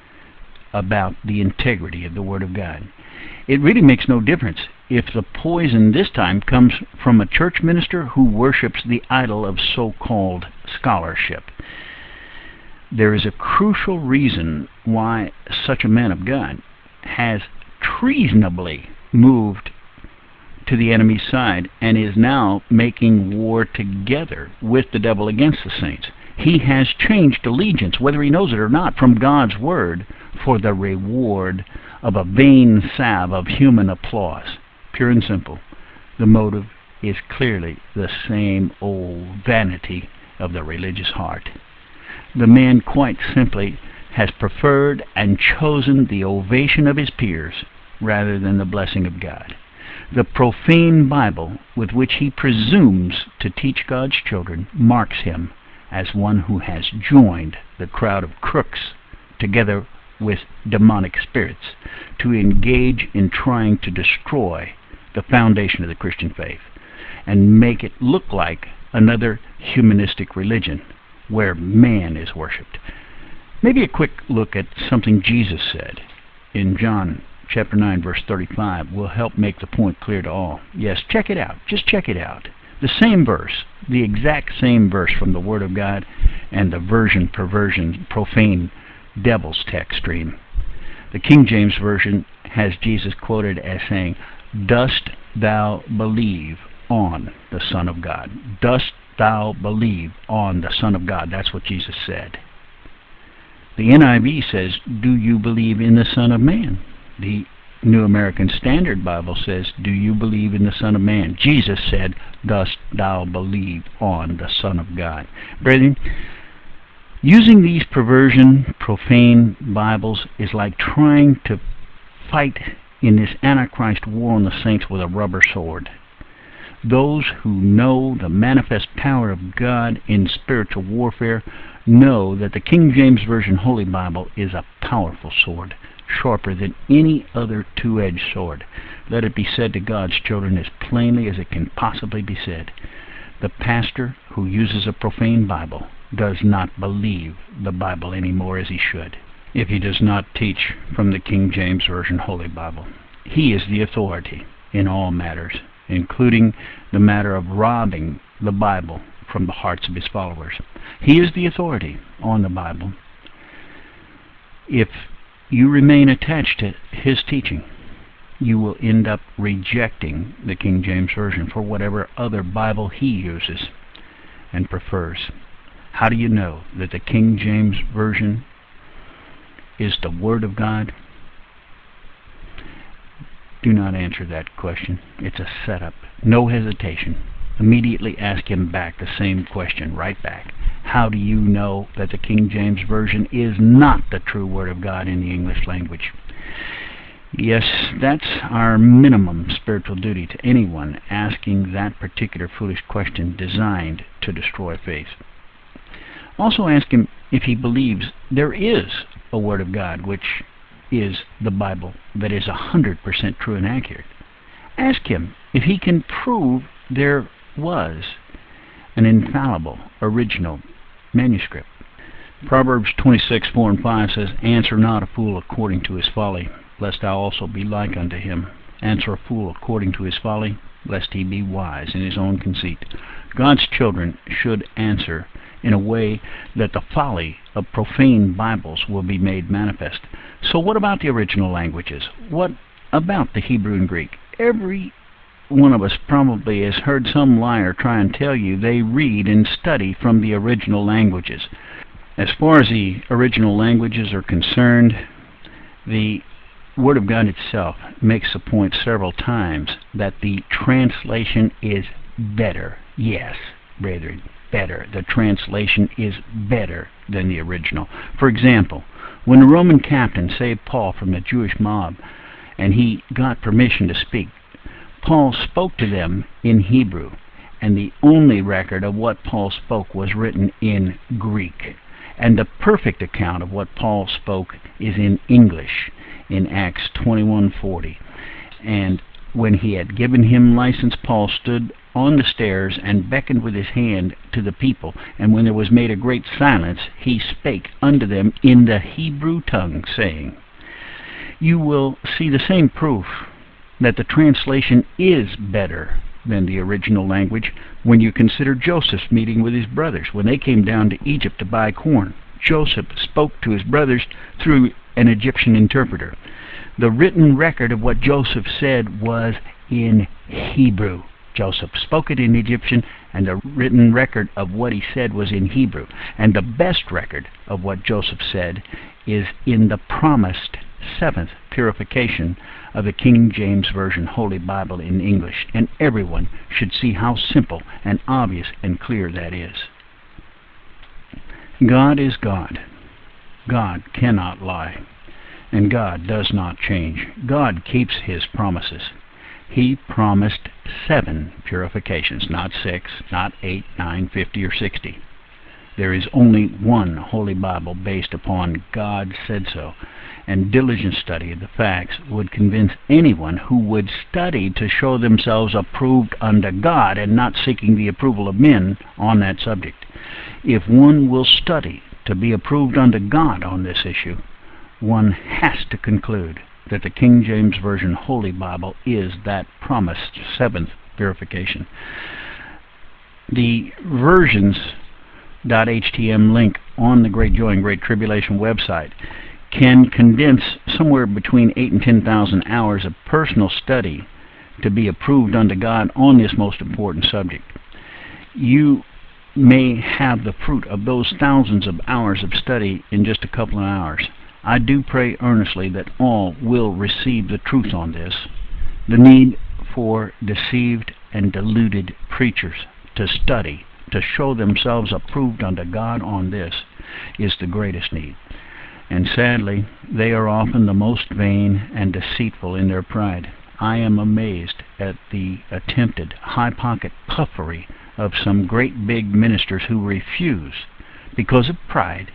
about the integrity of the Word of God. It really makes no difference if the poison this time comes from a church minister who worships the idol of so-called scholarship. There is a crucial reason why such a man of God has treasonably moved to the enemy's side and is now making war together with the devil against the saints. He has changed allegiance, whether he knows it or not, from God's word for the reward of a vain salve of human applause. Pure and simple. The motive is clearly the same old vanity of the religious heart. The man quite simply has preferred and chosen the ovation of his peers rather than the blessing of God. The profane Bible with which he presumes to teach God's children marks him as one who has joined the crowd of crooks together with demonic spirits to engage in trying to destroy the foundation of the Christian faith and make it look like another humanistic religion where man is worshipped. Maybe a quick look at something Jesus said in John chapter 9, verse 35 will help make the point clear to all. Yes, check it out. Just check it out. The same verse, the exact same verse from the Word of God and the perversion, profane devil's text stream. The King James Version has Jesus quoted as saying, "Dost thou believe on the Son of God?" Dost thou believe on the Son of God? That's what Jesus said. The NIV says, "Do you believe in the Son of Man?" The New American Standard Bible says, "Do you believe in the Son of Man?" Jesus said, "Dost thou believe on the Son of God?" Brethren, using these perversion, profane Bibles is like trying to fight in this Antichrist war on the saints with a rubber sword. Those who know the manifest power of God in spiritual warfare know that the King James Version Holy Bible is a powerful sword, sharper than any other two-edged sword. Let it be said to God's children as plainly as it can possibly be said. The pastor who uses a profane Bible does not believe the Bible anymore as he should, if he does not teach from the King James Version Holy Bible. He is the authority in all matters, including the matter of robbing the Bible from the hearts of his followers. He is the authority on the Bible. If you remain attached to his teaching, you will end up rejecting the King James Version for whatever other Bible he uses and prefers. How do you know that the King James Version is the Word of God? Do not answer that question. It's a setup. No hesitation. Immediately ask him back the same question, right back. How do you know that the King James Version is not the true Word of God in the English language? Yes, that's our minimum spiritual duty to anyone asking that particular foolish question designed to destroy faith. Also ask him if he believes there is a Word of God, which is the Bible, that is 100% true and accurate. Ask him if he can prove there was an infallible original manuscript. Proverbs 26:4-5 says, "Answer not a fool according to his folly, lest thou also be like unto him. Answer a fool according to his folly, lest he be wise in his own conceit." God's children should answer in a way that the folly of profane Bibles will be made manifest. So what about the original languages? What about the Hebrew and Greek? Every one of us probably has heard some liar try and tell you they read and study from the original languages. As far as the original languages are concerned, the Word of God itself makes the point several times that the translation is better. Yes, brethren, better. The translation is better than the original. For example, when the Roman captain saved Paul from the Jewish mob and he got permission to speak, Paul spoke to them in Hebrew, and the only record of what Paul spoke was written in Greek. And the perfect account of what Paul spoke is in English in Acts 21:40. And when he had given him license, Paul stood on the stairs and beckoned with his hand to the people. And when there was made a great silence, he spake unto them in the Hebrew tongue, saying, you will see the same proof that the translation is better than the original language when you consider Joseph's meeting with his brothers when they came down to Egypt to buy corn. Joseph spoke to his brothers through an Egyptian interpreter. The written record of what Joseph said was in Hebrew. Joseph spoke it in Egyptian, and the written record of what he said was in Hebrew. And the best record of what Joseph said is in the promised seventh purification of the King James Version Holy Bible in English, and everyone should see how simple and obvious and clear that is. God is God. God cannot lie, and God does not change. God keeps his promises. He promised 7 purifications, not 6, not 8, 9, 50, or 60. There is only one Holy Bible based upon God said so, and diligent study of the facts would convince anyone who would study to show themselves approved unto God and not seeking the approval of men on that subject. If one will study to be approved unto God on this issue, one has to conclude that the King James Version Holy Bible is that promised seventh purification. The versions.htm link on the Great Joy and Great Tribulation website can condense somewhere between 8,000 and 10,000 hours of personal study to be approved unto God on this most important subject. You may have the fruit of those thousands of hours of study in just a couple of hours. I do pray earnestly that all will receive the truth on this. The need for deceived and deluded preachers to study, to show themselves approved unto God on this, is the greatest need. And sadly, they are often the most vain and deceitful in their pride. I am amazed at the attempted high-pocket puffery of some great big ministers who refuse, because of pride,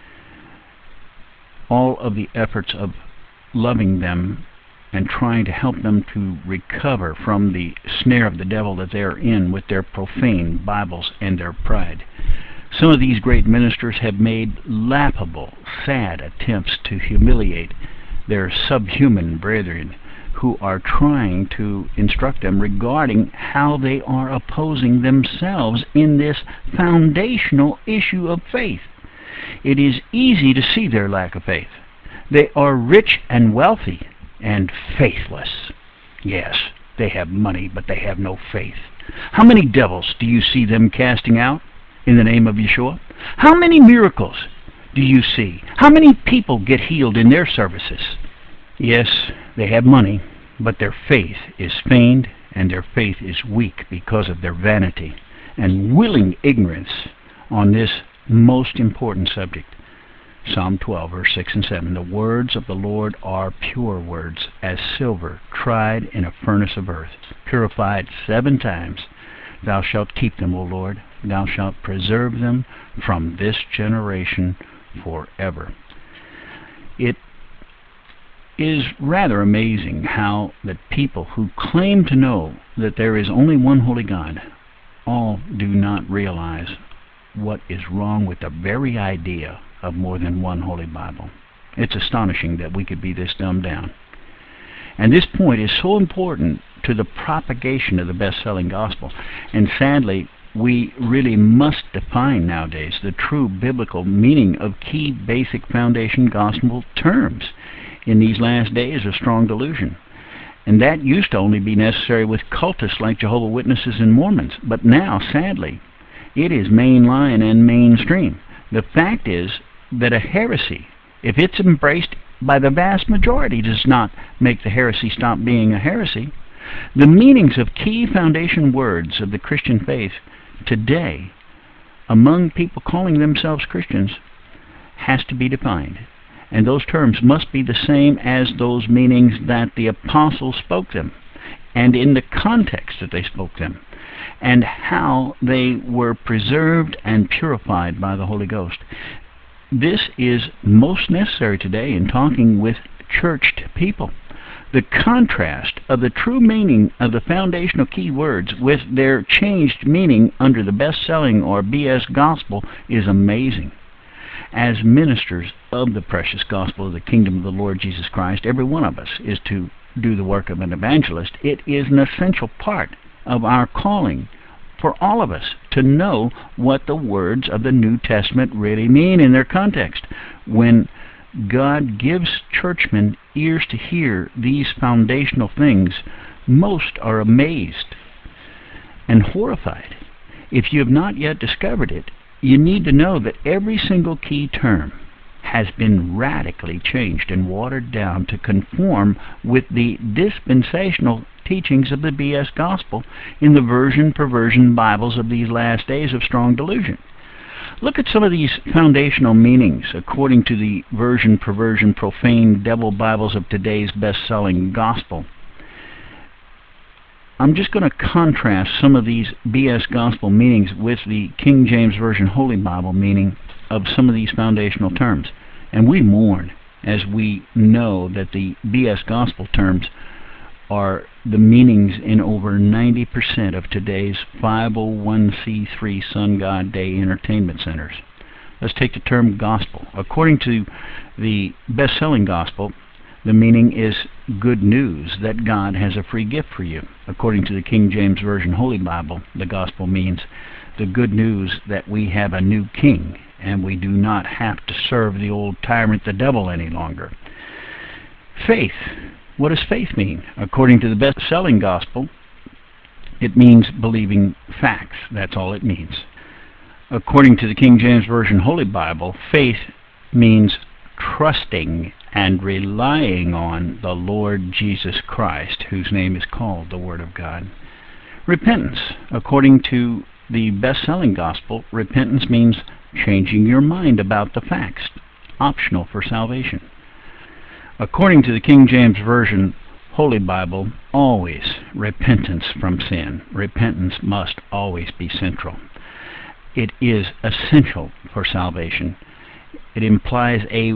all of the efforts of loving them and trying to help them to recover from the snare of the devil that they are in with their profane Bibles and their pride. Some of these great ministers have made laughable, sad attempts to humiliate their subhuman brethren who are trying to instruct them regarding how they are opposing themselves in this foundational issue of faith. It is easy to see their lack of faith. They are rich and wealthy and faithless. Yes, they have money, but they have no faith. How many devils do you see them casting out in the name of Yeshua? How many miracles do you see? How many people get healed in their services? Yes, they have money, but their faith is feigned, and their faith is weak because of their vanity and willing ignorance on this most important subject. Psalm 12, verse 6 and 7. The words of the Lord are pure words, as silver tried in a furnace of earth, purified 7 times. Thou shalt keep them, O Lord. Thou shalt preserve them from this generation forever. It is rather amazing how that people who claim to know that there is only one holy God all do not realize what is wrong with the very idea of more than one Holy Bible. It's astonishing that we could be this dumbed down. And this point is so important to the propagation of the best-selling gospel. And sadly, we really must define nowadays the true biblical meaning of key basic foundation gospel terms in these last days of strong delusion. And that used to only be necessary with cultists like Jehovah's Witnesses and Mormons. But now, sadly, it is mainline and mainstream. The fact is that a heresy, if it's embraced by the vast majority, does not make the heresy stop being a heresy. The meanings of key foundation words of the Christian faith today among people calling themselves Christians has to be defined. And those terms must be the same as those meanings that the apostles spoke them, and in the context that they spoke them, and how they were preserved and purified by the Holy Ghost. This is most necessary today in talking with churched people. The contrast of the true meaning of the foundational key words with their changed meaning under the best-selling or BS gospel is amazing. As ministers of the precious gospel of the kingdom of the Lord Jesus Christ, every one of us is to do the work of an evangelist. It is an essential part of our calling for all of us to know what the words of the New Testament really mean in their context. When God gives churchmen ears to hear these foundational things, most are amazed and horrified. If you have not yet discovered it, you need to know that every single key term has been radically changed and watered down to conform with the dispensational teachings of the BS gospel in the version-perversion Bibles of these last days of strong delusion. Look at some of these foundational meanings according to the version-perversion profane devil Bibles of today's best-selling gospel. I'm just going to contrast some of these BS gospel meanings with the King James Version Holy Bible meaning of some of these foundational terms. And we mourn as we know that the BS gospel terms are the meanings in over 90% of today's 501c3 Sun God Day entertainment centers. Let's take the term gospel. According to the best-selling gospel, the meaning is good news that God has a free gift for you. According to the King James Version Holy Bible, the gospel means the good news that we have a new king and we do not have to serve the old tyrant, the devil, any longer. Faith. What does faith mean? According to the best-selling gospel, it means believing facts. That's all it means. According to the King James Version Holy Bible, faith means trusting and relying on the Lord Jesus Christ, whose name is called the Word of God. Repentance. According to the best-selling gospel, repentance means changing your mind about the facts, optional for salvation. According to the King James Version Holy Bible, always repentance from sin. Repentance must always be central. It is essential for salvation. It implies a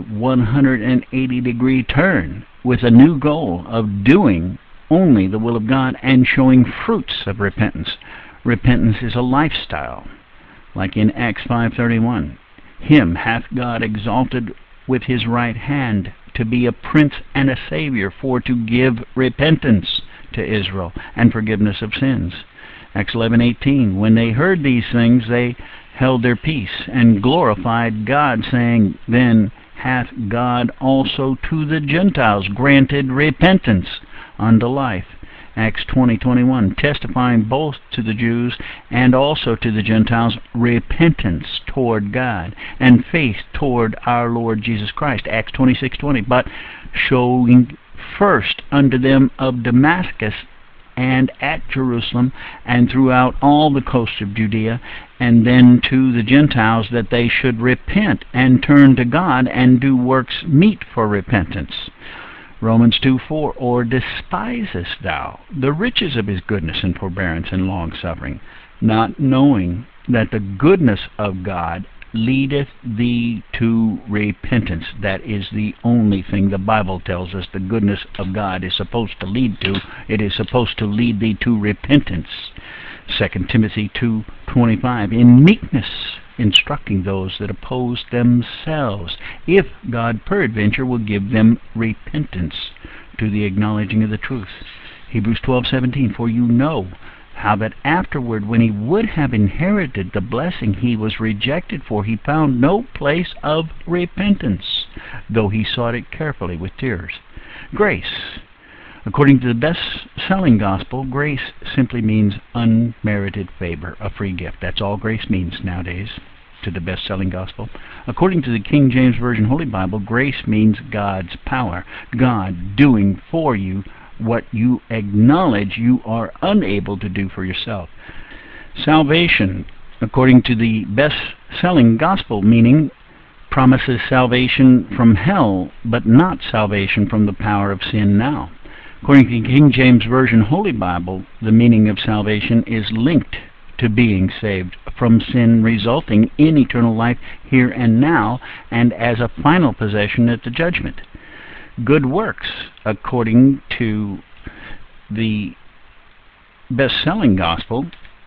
180-degree turn with a new goal of doing only the will of God and showing fruits of repentance. Repentance is a lifestyle. Like in Acts 5:31, him hath God exalted with his right hand to be a prince and a savior, for to give repentance to Israel and forgiveness of sins. Acts 11:18, when they heard these things, they held their peace and glorified God, saying, then hath God also to the Gentiles granted repentance unto life. Acts 20:21, testifying both to the Jews and also to the Gentiles repentance toward God and faith toward our Lord Jesus Christ. Acts 26:20, but showing first unto them of Damascus and at Jerusalem and throughout all the coast of Judea, and then to the Gentiles, that they should repent and turn to God and do works meet for repentance. Romans 2:4, or despisest thou the riches of his goodness and forbearance and long-suffering, not knowing that the goodness of God leadeth thee to repentance? That is the only thing the Bible tells us the goodness of God is supposed to lead to. It is supposed to lead thee to repentance. 2 Timothy 2:25, in meekness instructing those that oppose themselves, if God peradventure will give them repentance to the acknowledging of the truth. Hebrews 12:17, for you know how that afterward, when he would have inherited the blessing, he was rejected, for he found no place of repentance, though he sought it carefully with tears. Grace. According to the best-selling gospel, grace simply means unmerited favor, a free gift. That's all grace means nowadays, to the best-selling gospel. According to the King James Version Holy Bible, grace means God's power, God doing for you what you acknowledge you are unable to do for yourself. Salvation, according to the best-selling gospel, meaning promises salvation from hell, but not salvation from the power of sin now. According to the King James Version Holy Bible, the meaning of salvation is linked to being saved from sin, resulting in eternal life here and now, and as a final possession at the judgment. Good works, according to the best-selling gospel,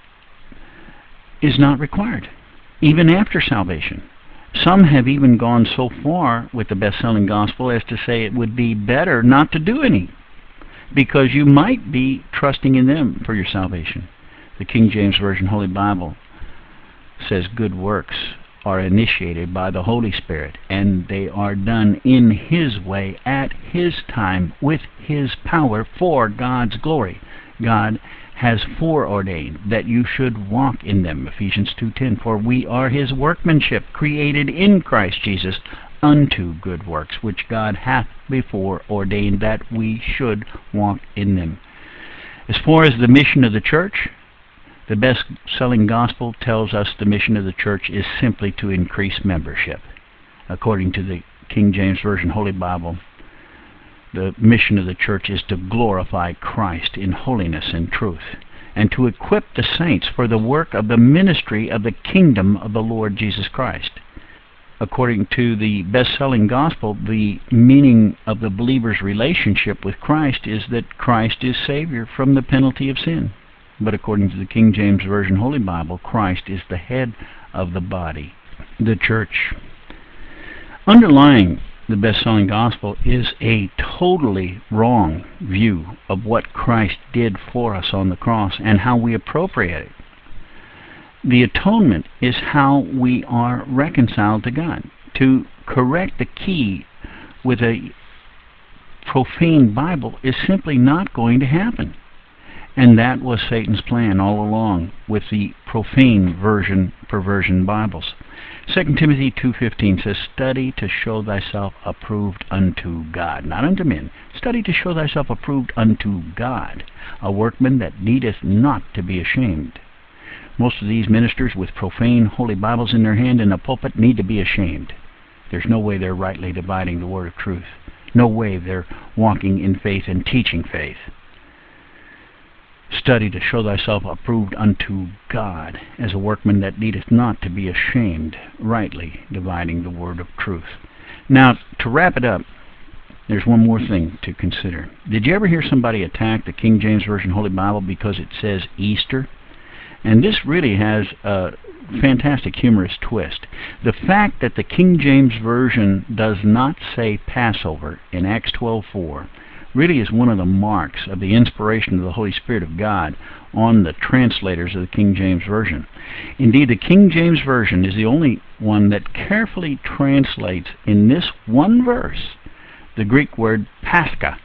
is not required, even after salvation. Some have even gone so far with the best-selling gospel as to say it would be better not to do any, because you might be trusting in them for your salvation. The King James Version Holy Bible says good works are initiated by the Holy Spirit, and they are done in his way, at his time, with his power, for God's glory. God has foreordained that you should walk in them. Ephesians 2:10, for we are his workmanship, created in Christ Jesus unto good works, which God hath before ordained that we should walk in them. As far as the mission of the church, the best-selling gospel tells us the mission of the church is simply to increase membership. According to the King James Version Holy Bible, the mission of the church is to glorify Christ in holiness and truth, and to equip the saints for the work of the ministry of the kingdom of the Lord Jesus Christ. According to the best-selling gospel, the meaning of the believer's relationship with Christ is that Christ is Savior from the penalty of sin. But according to the King James Version Holy Bible, Christ is the head of the body. the church. Underlying the best-selling gospel is a totally wrong view of what Christ did for us on the cross and how we appropriate it. The atonement is how we are reconciled to God. To correct the key with a profane Bible is simply not going to happen. And that was Satan's plan all along with the profane perversion Bibles. 2 Timothy 2:15 says, "Study to show thyself approved unto God," not unto men. "Study to show thyself approved unto God, a workman that needeth not to be ashamed." Most of these ministers with profane holy Bibles in their hand in the pulpit need to be ashamed. There's no way they're rightly dividing the word of truth. No way they're walking in faith and teaching faith. Study to show thyself approved unto God, as a workman that needeth not to be ashamed, rightly dividing the word of truth. Now, to wrap it up, there's one more thing to consider. Did you ever hear somebody attack the King James Version Holy Bible because it says Easter? And this really has a fantastic humorous twist. The fact that the King James Version does not say Passover in Acts 12:4 really is one of the marks of the inspiration of the Holy Spirit of God on the translators of the King James Version. Indeed, the King James Version is the only one that carefully translates in this one verse the Greek word Pascha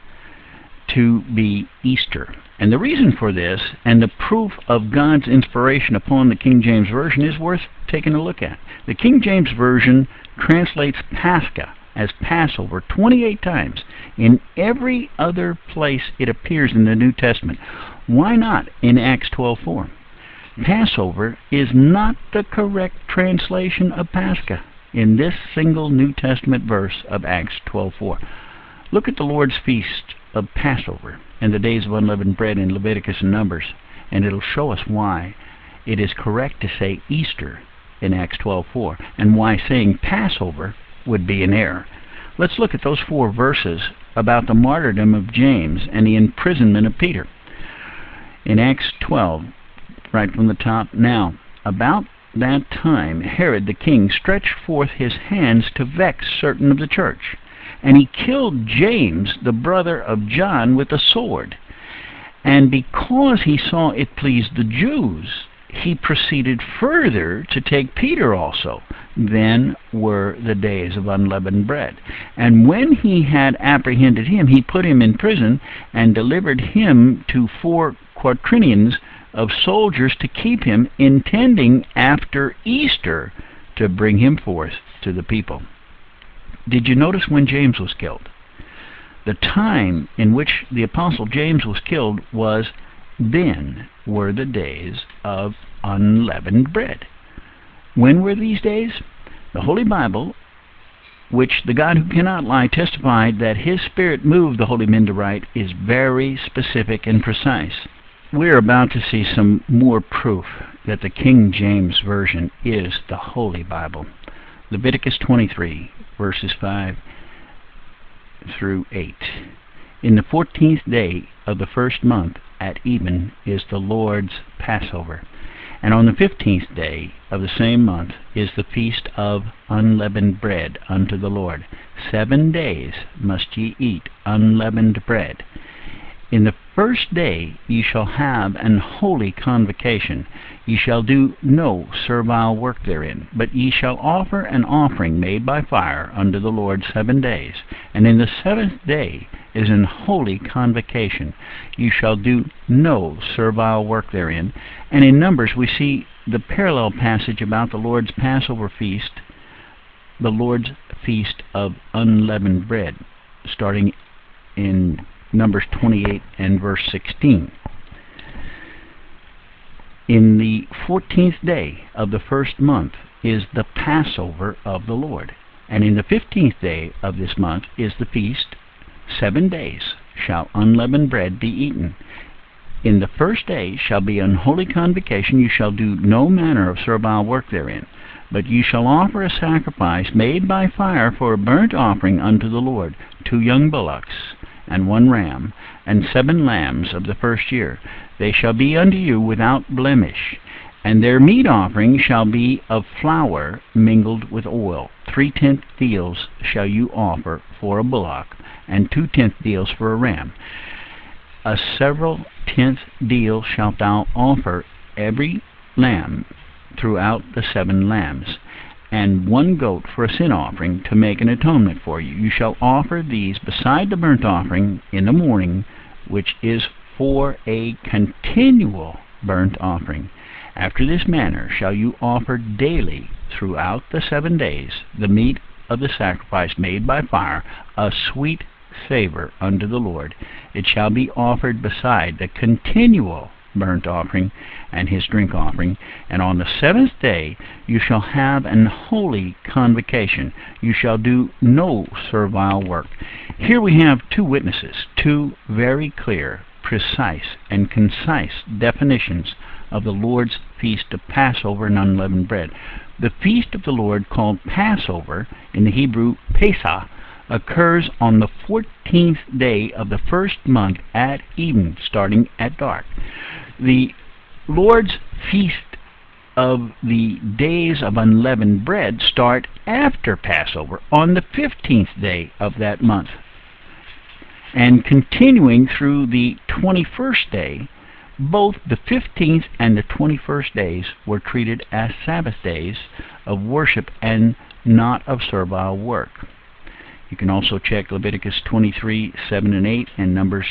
to be Easter. And the reason for this, and the proof of God's inspiration upon the King James Version, is worth taking a look at. The King James Version translates Pascha as Passover 28 times. In every other place it appears in the New Testament. Why not in Acts 12:4? Passover is not the correct translation of Pascha in this single New Testament verse of Acts 12:4. Look at the Lord's Feast of Passover and the days of unleavened bread in Leviticus and Numbers, and it'll show us why it is correct to say Easter in Acts 12:4 and why saying Passover would be an error. Let's look at those 4 verses about the martyrdom of James and the imprisonment of Peter. In Acts 12, right from the top, "Now, about that time Herod the king stretched forth his hands to vex certain of the church, and he killed James, the brother of John, with a sword. And because he saw it pleased the Jews, he proceeded further to take Peter also. Then were the days of unleavened bread. And when he had apprehended him, he put him in prison, and delivered him to 4 quaternions of soldiers to keep him, intending after Easter to bring him forth to the people." Did you notice when James was killed? The time in which the Apostle James was killed was "then were the days of unleavened bread." When were these days? The Holy Bible, which the God who cannot lie testified that his Spirit moved the holy men to write, is very specific and precise. We're about to see some more proof that the King James Version is the Holy Bible. Leviticus 23, verses 5 through 8. "In the 14th day of the first month at even is the Lord's Passover. And on the 15th day of the same month is the feast of unleavened bread unto the Lord. 7 days must ye eat unleavened bread. In the first day ye shall have an holy convocation. Ye shall do no servile work therein, but ye shall offer an offering made by fire unto the Lord 7 days. And in the 7th day is an holy convocation. Ye shall do no servile work therein." And in Numbers we see the parallel passage about the Lord's Passover feast, the Lord's Feast of Unleavened Bread, starting in Numbers 28 and verse 16. "In the 14th day of the first month is the Passover of the Lord. And in the 15th day of this month is the feast. 7 days shall unleavened bread be eaten. In the first day shall be an holy convocation. You shall do no manner of servile work therein. But ye shall offer a sacrifice made by fire for a burnt offering unto the Lord, 2 young bullocks, and 1 ram, and 7 lambs of the first year. They shall be unto you without blemish. And their meat offering shall be of flour mingled with oil. 3/10 deals shall you offer for a bullock, and 2/10 deals for a ram. A several tenth deal shalt thou offer every lamb throughout the 7 lambs, and 1 goat for a sin offering to make an atonement for you. You shall offer these beside the burnt offering in the morning, which is for a continual burnt offering. After this manner shall you offer daily throughout the 7 days the meat of the sacrifice made by fire, a sweet savor unto the Lord. It shall be offered beside the continual burnt offering and his drink offering. And on the 7th day you shall have an holy convocation. You shall do no servile work. Here we have 2 witnesses, 2 very clear, precise, and concise definitions of the Lord's feast of Passover and unleavened bread. The feast of the Lord, called Passover, in the Hebrew Pesach, occurs on the 14th day of the 1st month at even, starting at dark. The Lord's feast of the days of unleavened bread start after Passover on the 15th day of that month, and continuing through the 21st day. Both the 15th and the 21st days were treated as Sabbath days of worship and not of servile work. You can also check Leviticus 23:7 and 8 and Numbers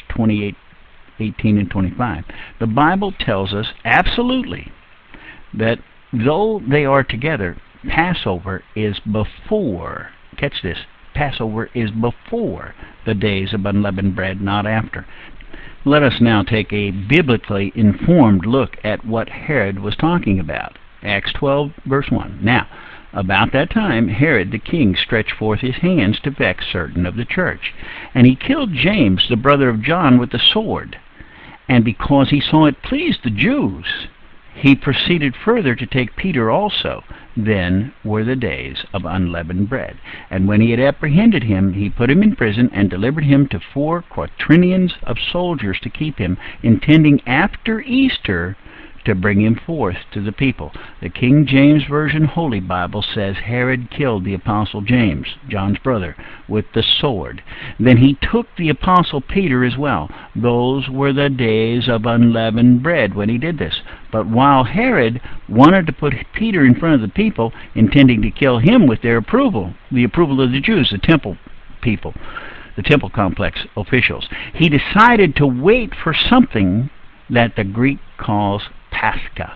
28:18 and 25. The Bible tells us absolutely that though they are together, Passover is before, catch this, Passover is before the days of unleavened bread, not after. Let us now take a biblically informed look at what Herod was talking about. Acts 12, verse 1. Now, about that time Herod the king stretched forth his hands to vex certain of the church, and he killed James, the brother of John, with the sword. And because he saw it pleased the Jews, he proceeded further to take Peter also. Then were the days of unleavened bread. And when he had apprehended him, he put him in prison, and delivered him to 4 quaternions of soldiers to keep him, intending after Easter to bring him forth to the people. The King James Version Holy Bible says Herod killed the Apostle James, John's brother, with the sword. Then he took the Apostle Peter as well. Those were the days of unleavened bread when he did this. But while Herod wanted to put Peter in front of the people, intending to kill him with their approval, the approval of the Jews, the temple people, the temple complex officials, he decided to wait for something that the Greek calls Pascha.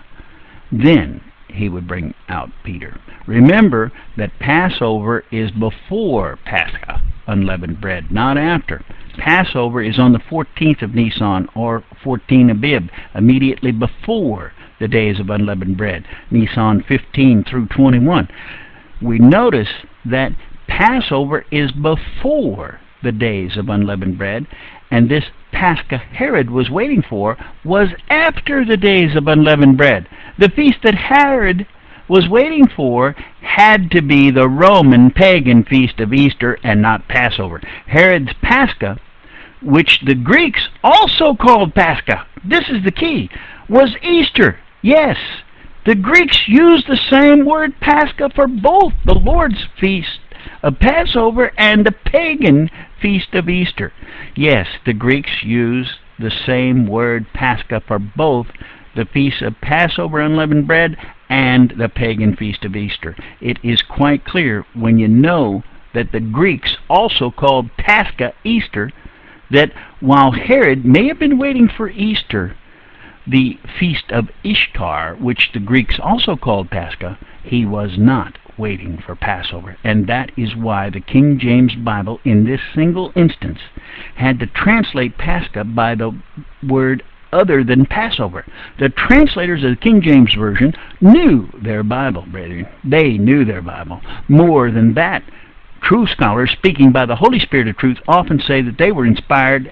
Then he would bring out Peter. Remember that Passover is before Pascha, unleavened bread, not after. Passover is on the 14th of Nisan, or 14 Abib, immediately before the days of unleavened bread, Nisan 15 through 21. We notice that Passover is before the days of unleavened bread, and this Pascha Herod was waiting for was after the days of unleavened bread. The feast that Herod was waiting for had to be the Roman pagan feast of Easter and not Passover. Herod's Pascha, which the Greeks also called Pascha, this is the key, was Easter. Yes, the Greeks used the same word Pascha for both the Lord's feast of Passover and the pagan feast of Easter. Yes, the Greeks use the same word Pascha for both the feast of Passover unleavened bread and the pagan feast of Easter. It is quite clear when you know that the Greeks also called Pascha Easter, that while Herod may have been waiting for Easter, the feast of Ishtar, which the Greeks also called Pascha, he was not waiting for Passover. And that is why the King James Bible in this single instance had to translate Pascha by the word other than Passover. The translators of the King James Version knew their Bible, brethren. They knew their Bible. More than that, true scholars, speaking by the Holy Spirit of truth, often say that they were inspired,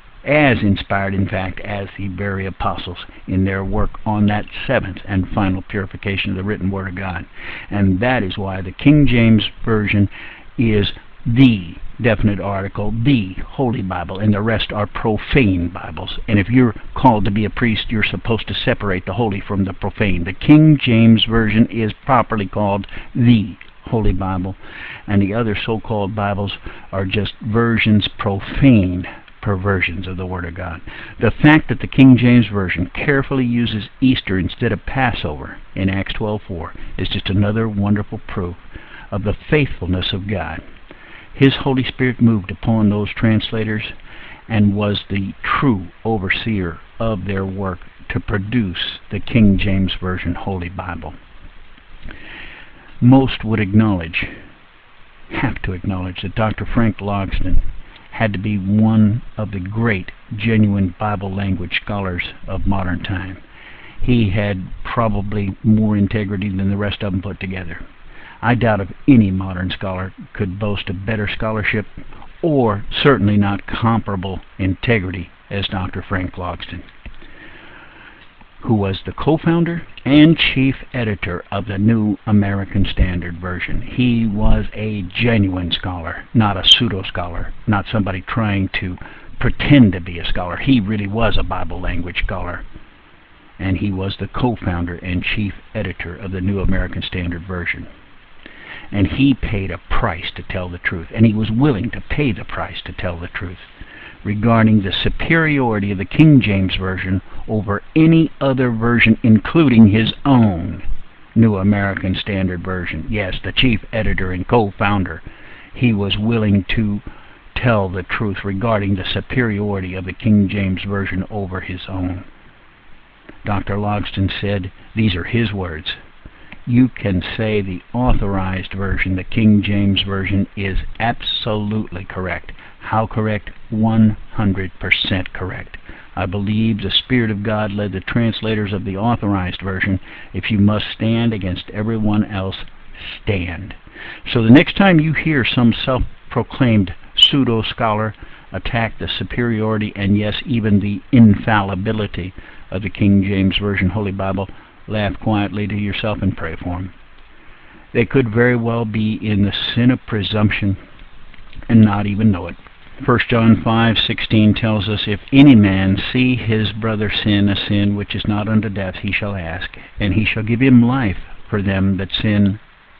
in fact, as the very apostles in their work on that 7th and final purification of the written Word of God. And that is why the King James Version is the definite article, the Holy Bible, and the rest are profane Bibles. And if you're called to be a priest, you're supposed to separate the holy from the profane. The King James Version is properly called the Holy Bible, and the other so-called Bibles are just versions, profane perversions of the Word of God. The fact that the King James Version carefully uses Easter instead of Passover in Acts 12:4 is just another wonderful proof of the faithfulness of God. His Holy Spirit moved upon those translators and was the true overseer of their work to produce the King James Version Holy Bible. Most would have to acknowledge that Dr. Frank Logsdon had to be one of the great, genuine Bible language scholars of modern time. He had probably more integrity than the rest of them put together. I doubt if any modern scholar could boast of better scholarship, or certainly not comparable integrity, as Dr. Frank Logsdon, who was the co-founder and chief editor of the New American Standard Version. He was a genuine scholar, not a pseudo-scholar, not somebody trying to pretend to be a scholar. He really was a Bible language scholar, and he was the co-founder and chief editor of the New American Standard Version. And he paid a price to tell the truth, and he was willing to pay the price to tell the truth regarding the superiority of the King James Version over any other version, including his own New American Standard Version. Yes, the chief editor and co-founder. He was willing to tell the truth regarding the superiority of the King James Version over his own. Dr. Logsdon said, these are his words, "You can say the Authorized Version, the King James Version, is absolutely correct." How correct? 100% correct. I believe the Spirit of God led the translators of the Authorized Version. If you must stand against everyone else, stand. So the next time you hear some self-proclaimed pseudo-scholar attack the superiority and yes, even the infallibility of the King James Version Holy Bible, laugh quietly to yourself and pray for them. They could very well be in the sin of presumption and not even know it. 1 John 5:16 tells us, "If any man see his brother sin a sin which is not unto death, he shall ask, and he shall give him life for them that sin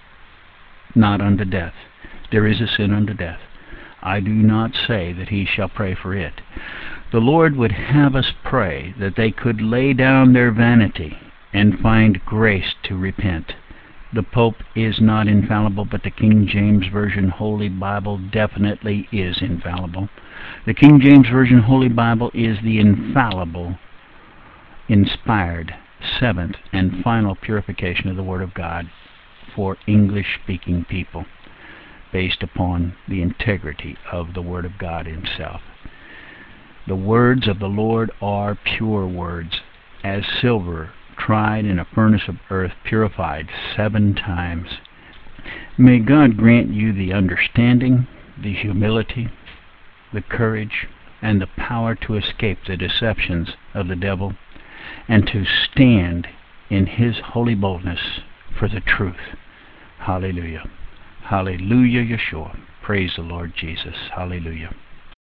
not unto death." There is a sin unto death. I do not say that he shall pray for it. The Lord would have us pray that they could lay down their vanity and find grace to repent. The Pope is not infallible, but the King James Version Holy Bible definitely is infallible. The King James Version Holy Bible is the infallible, inspired, seventh and final purification of the Word of God for English-speaking people, based upon the integrity of the Word of God Himself. The words of the Lord are pure words, as silver tried in a furnace of earth, purified 7 times. May God grant you the understanding, the humility, the courage, and the power to escape the deceptions of the devil, and to stand in His holy boldness for the truth. Hallelujah. Hallelujah, Yeshua. Praise the Lord Jesus. Hallelujah.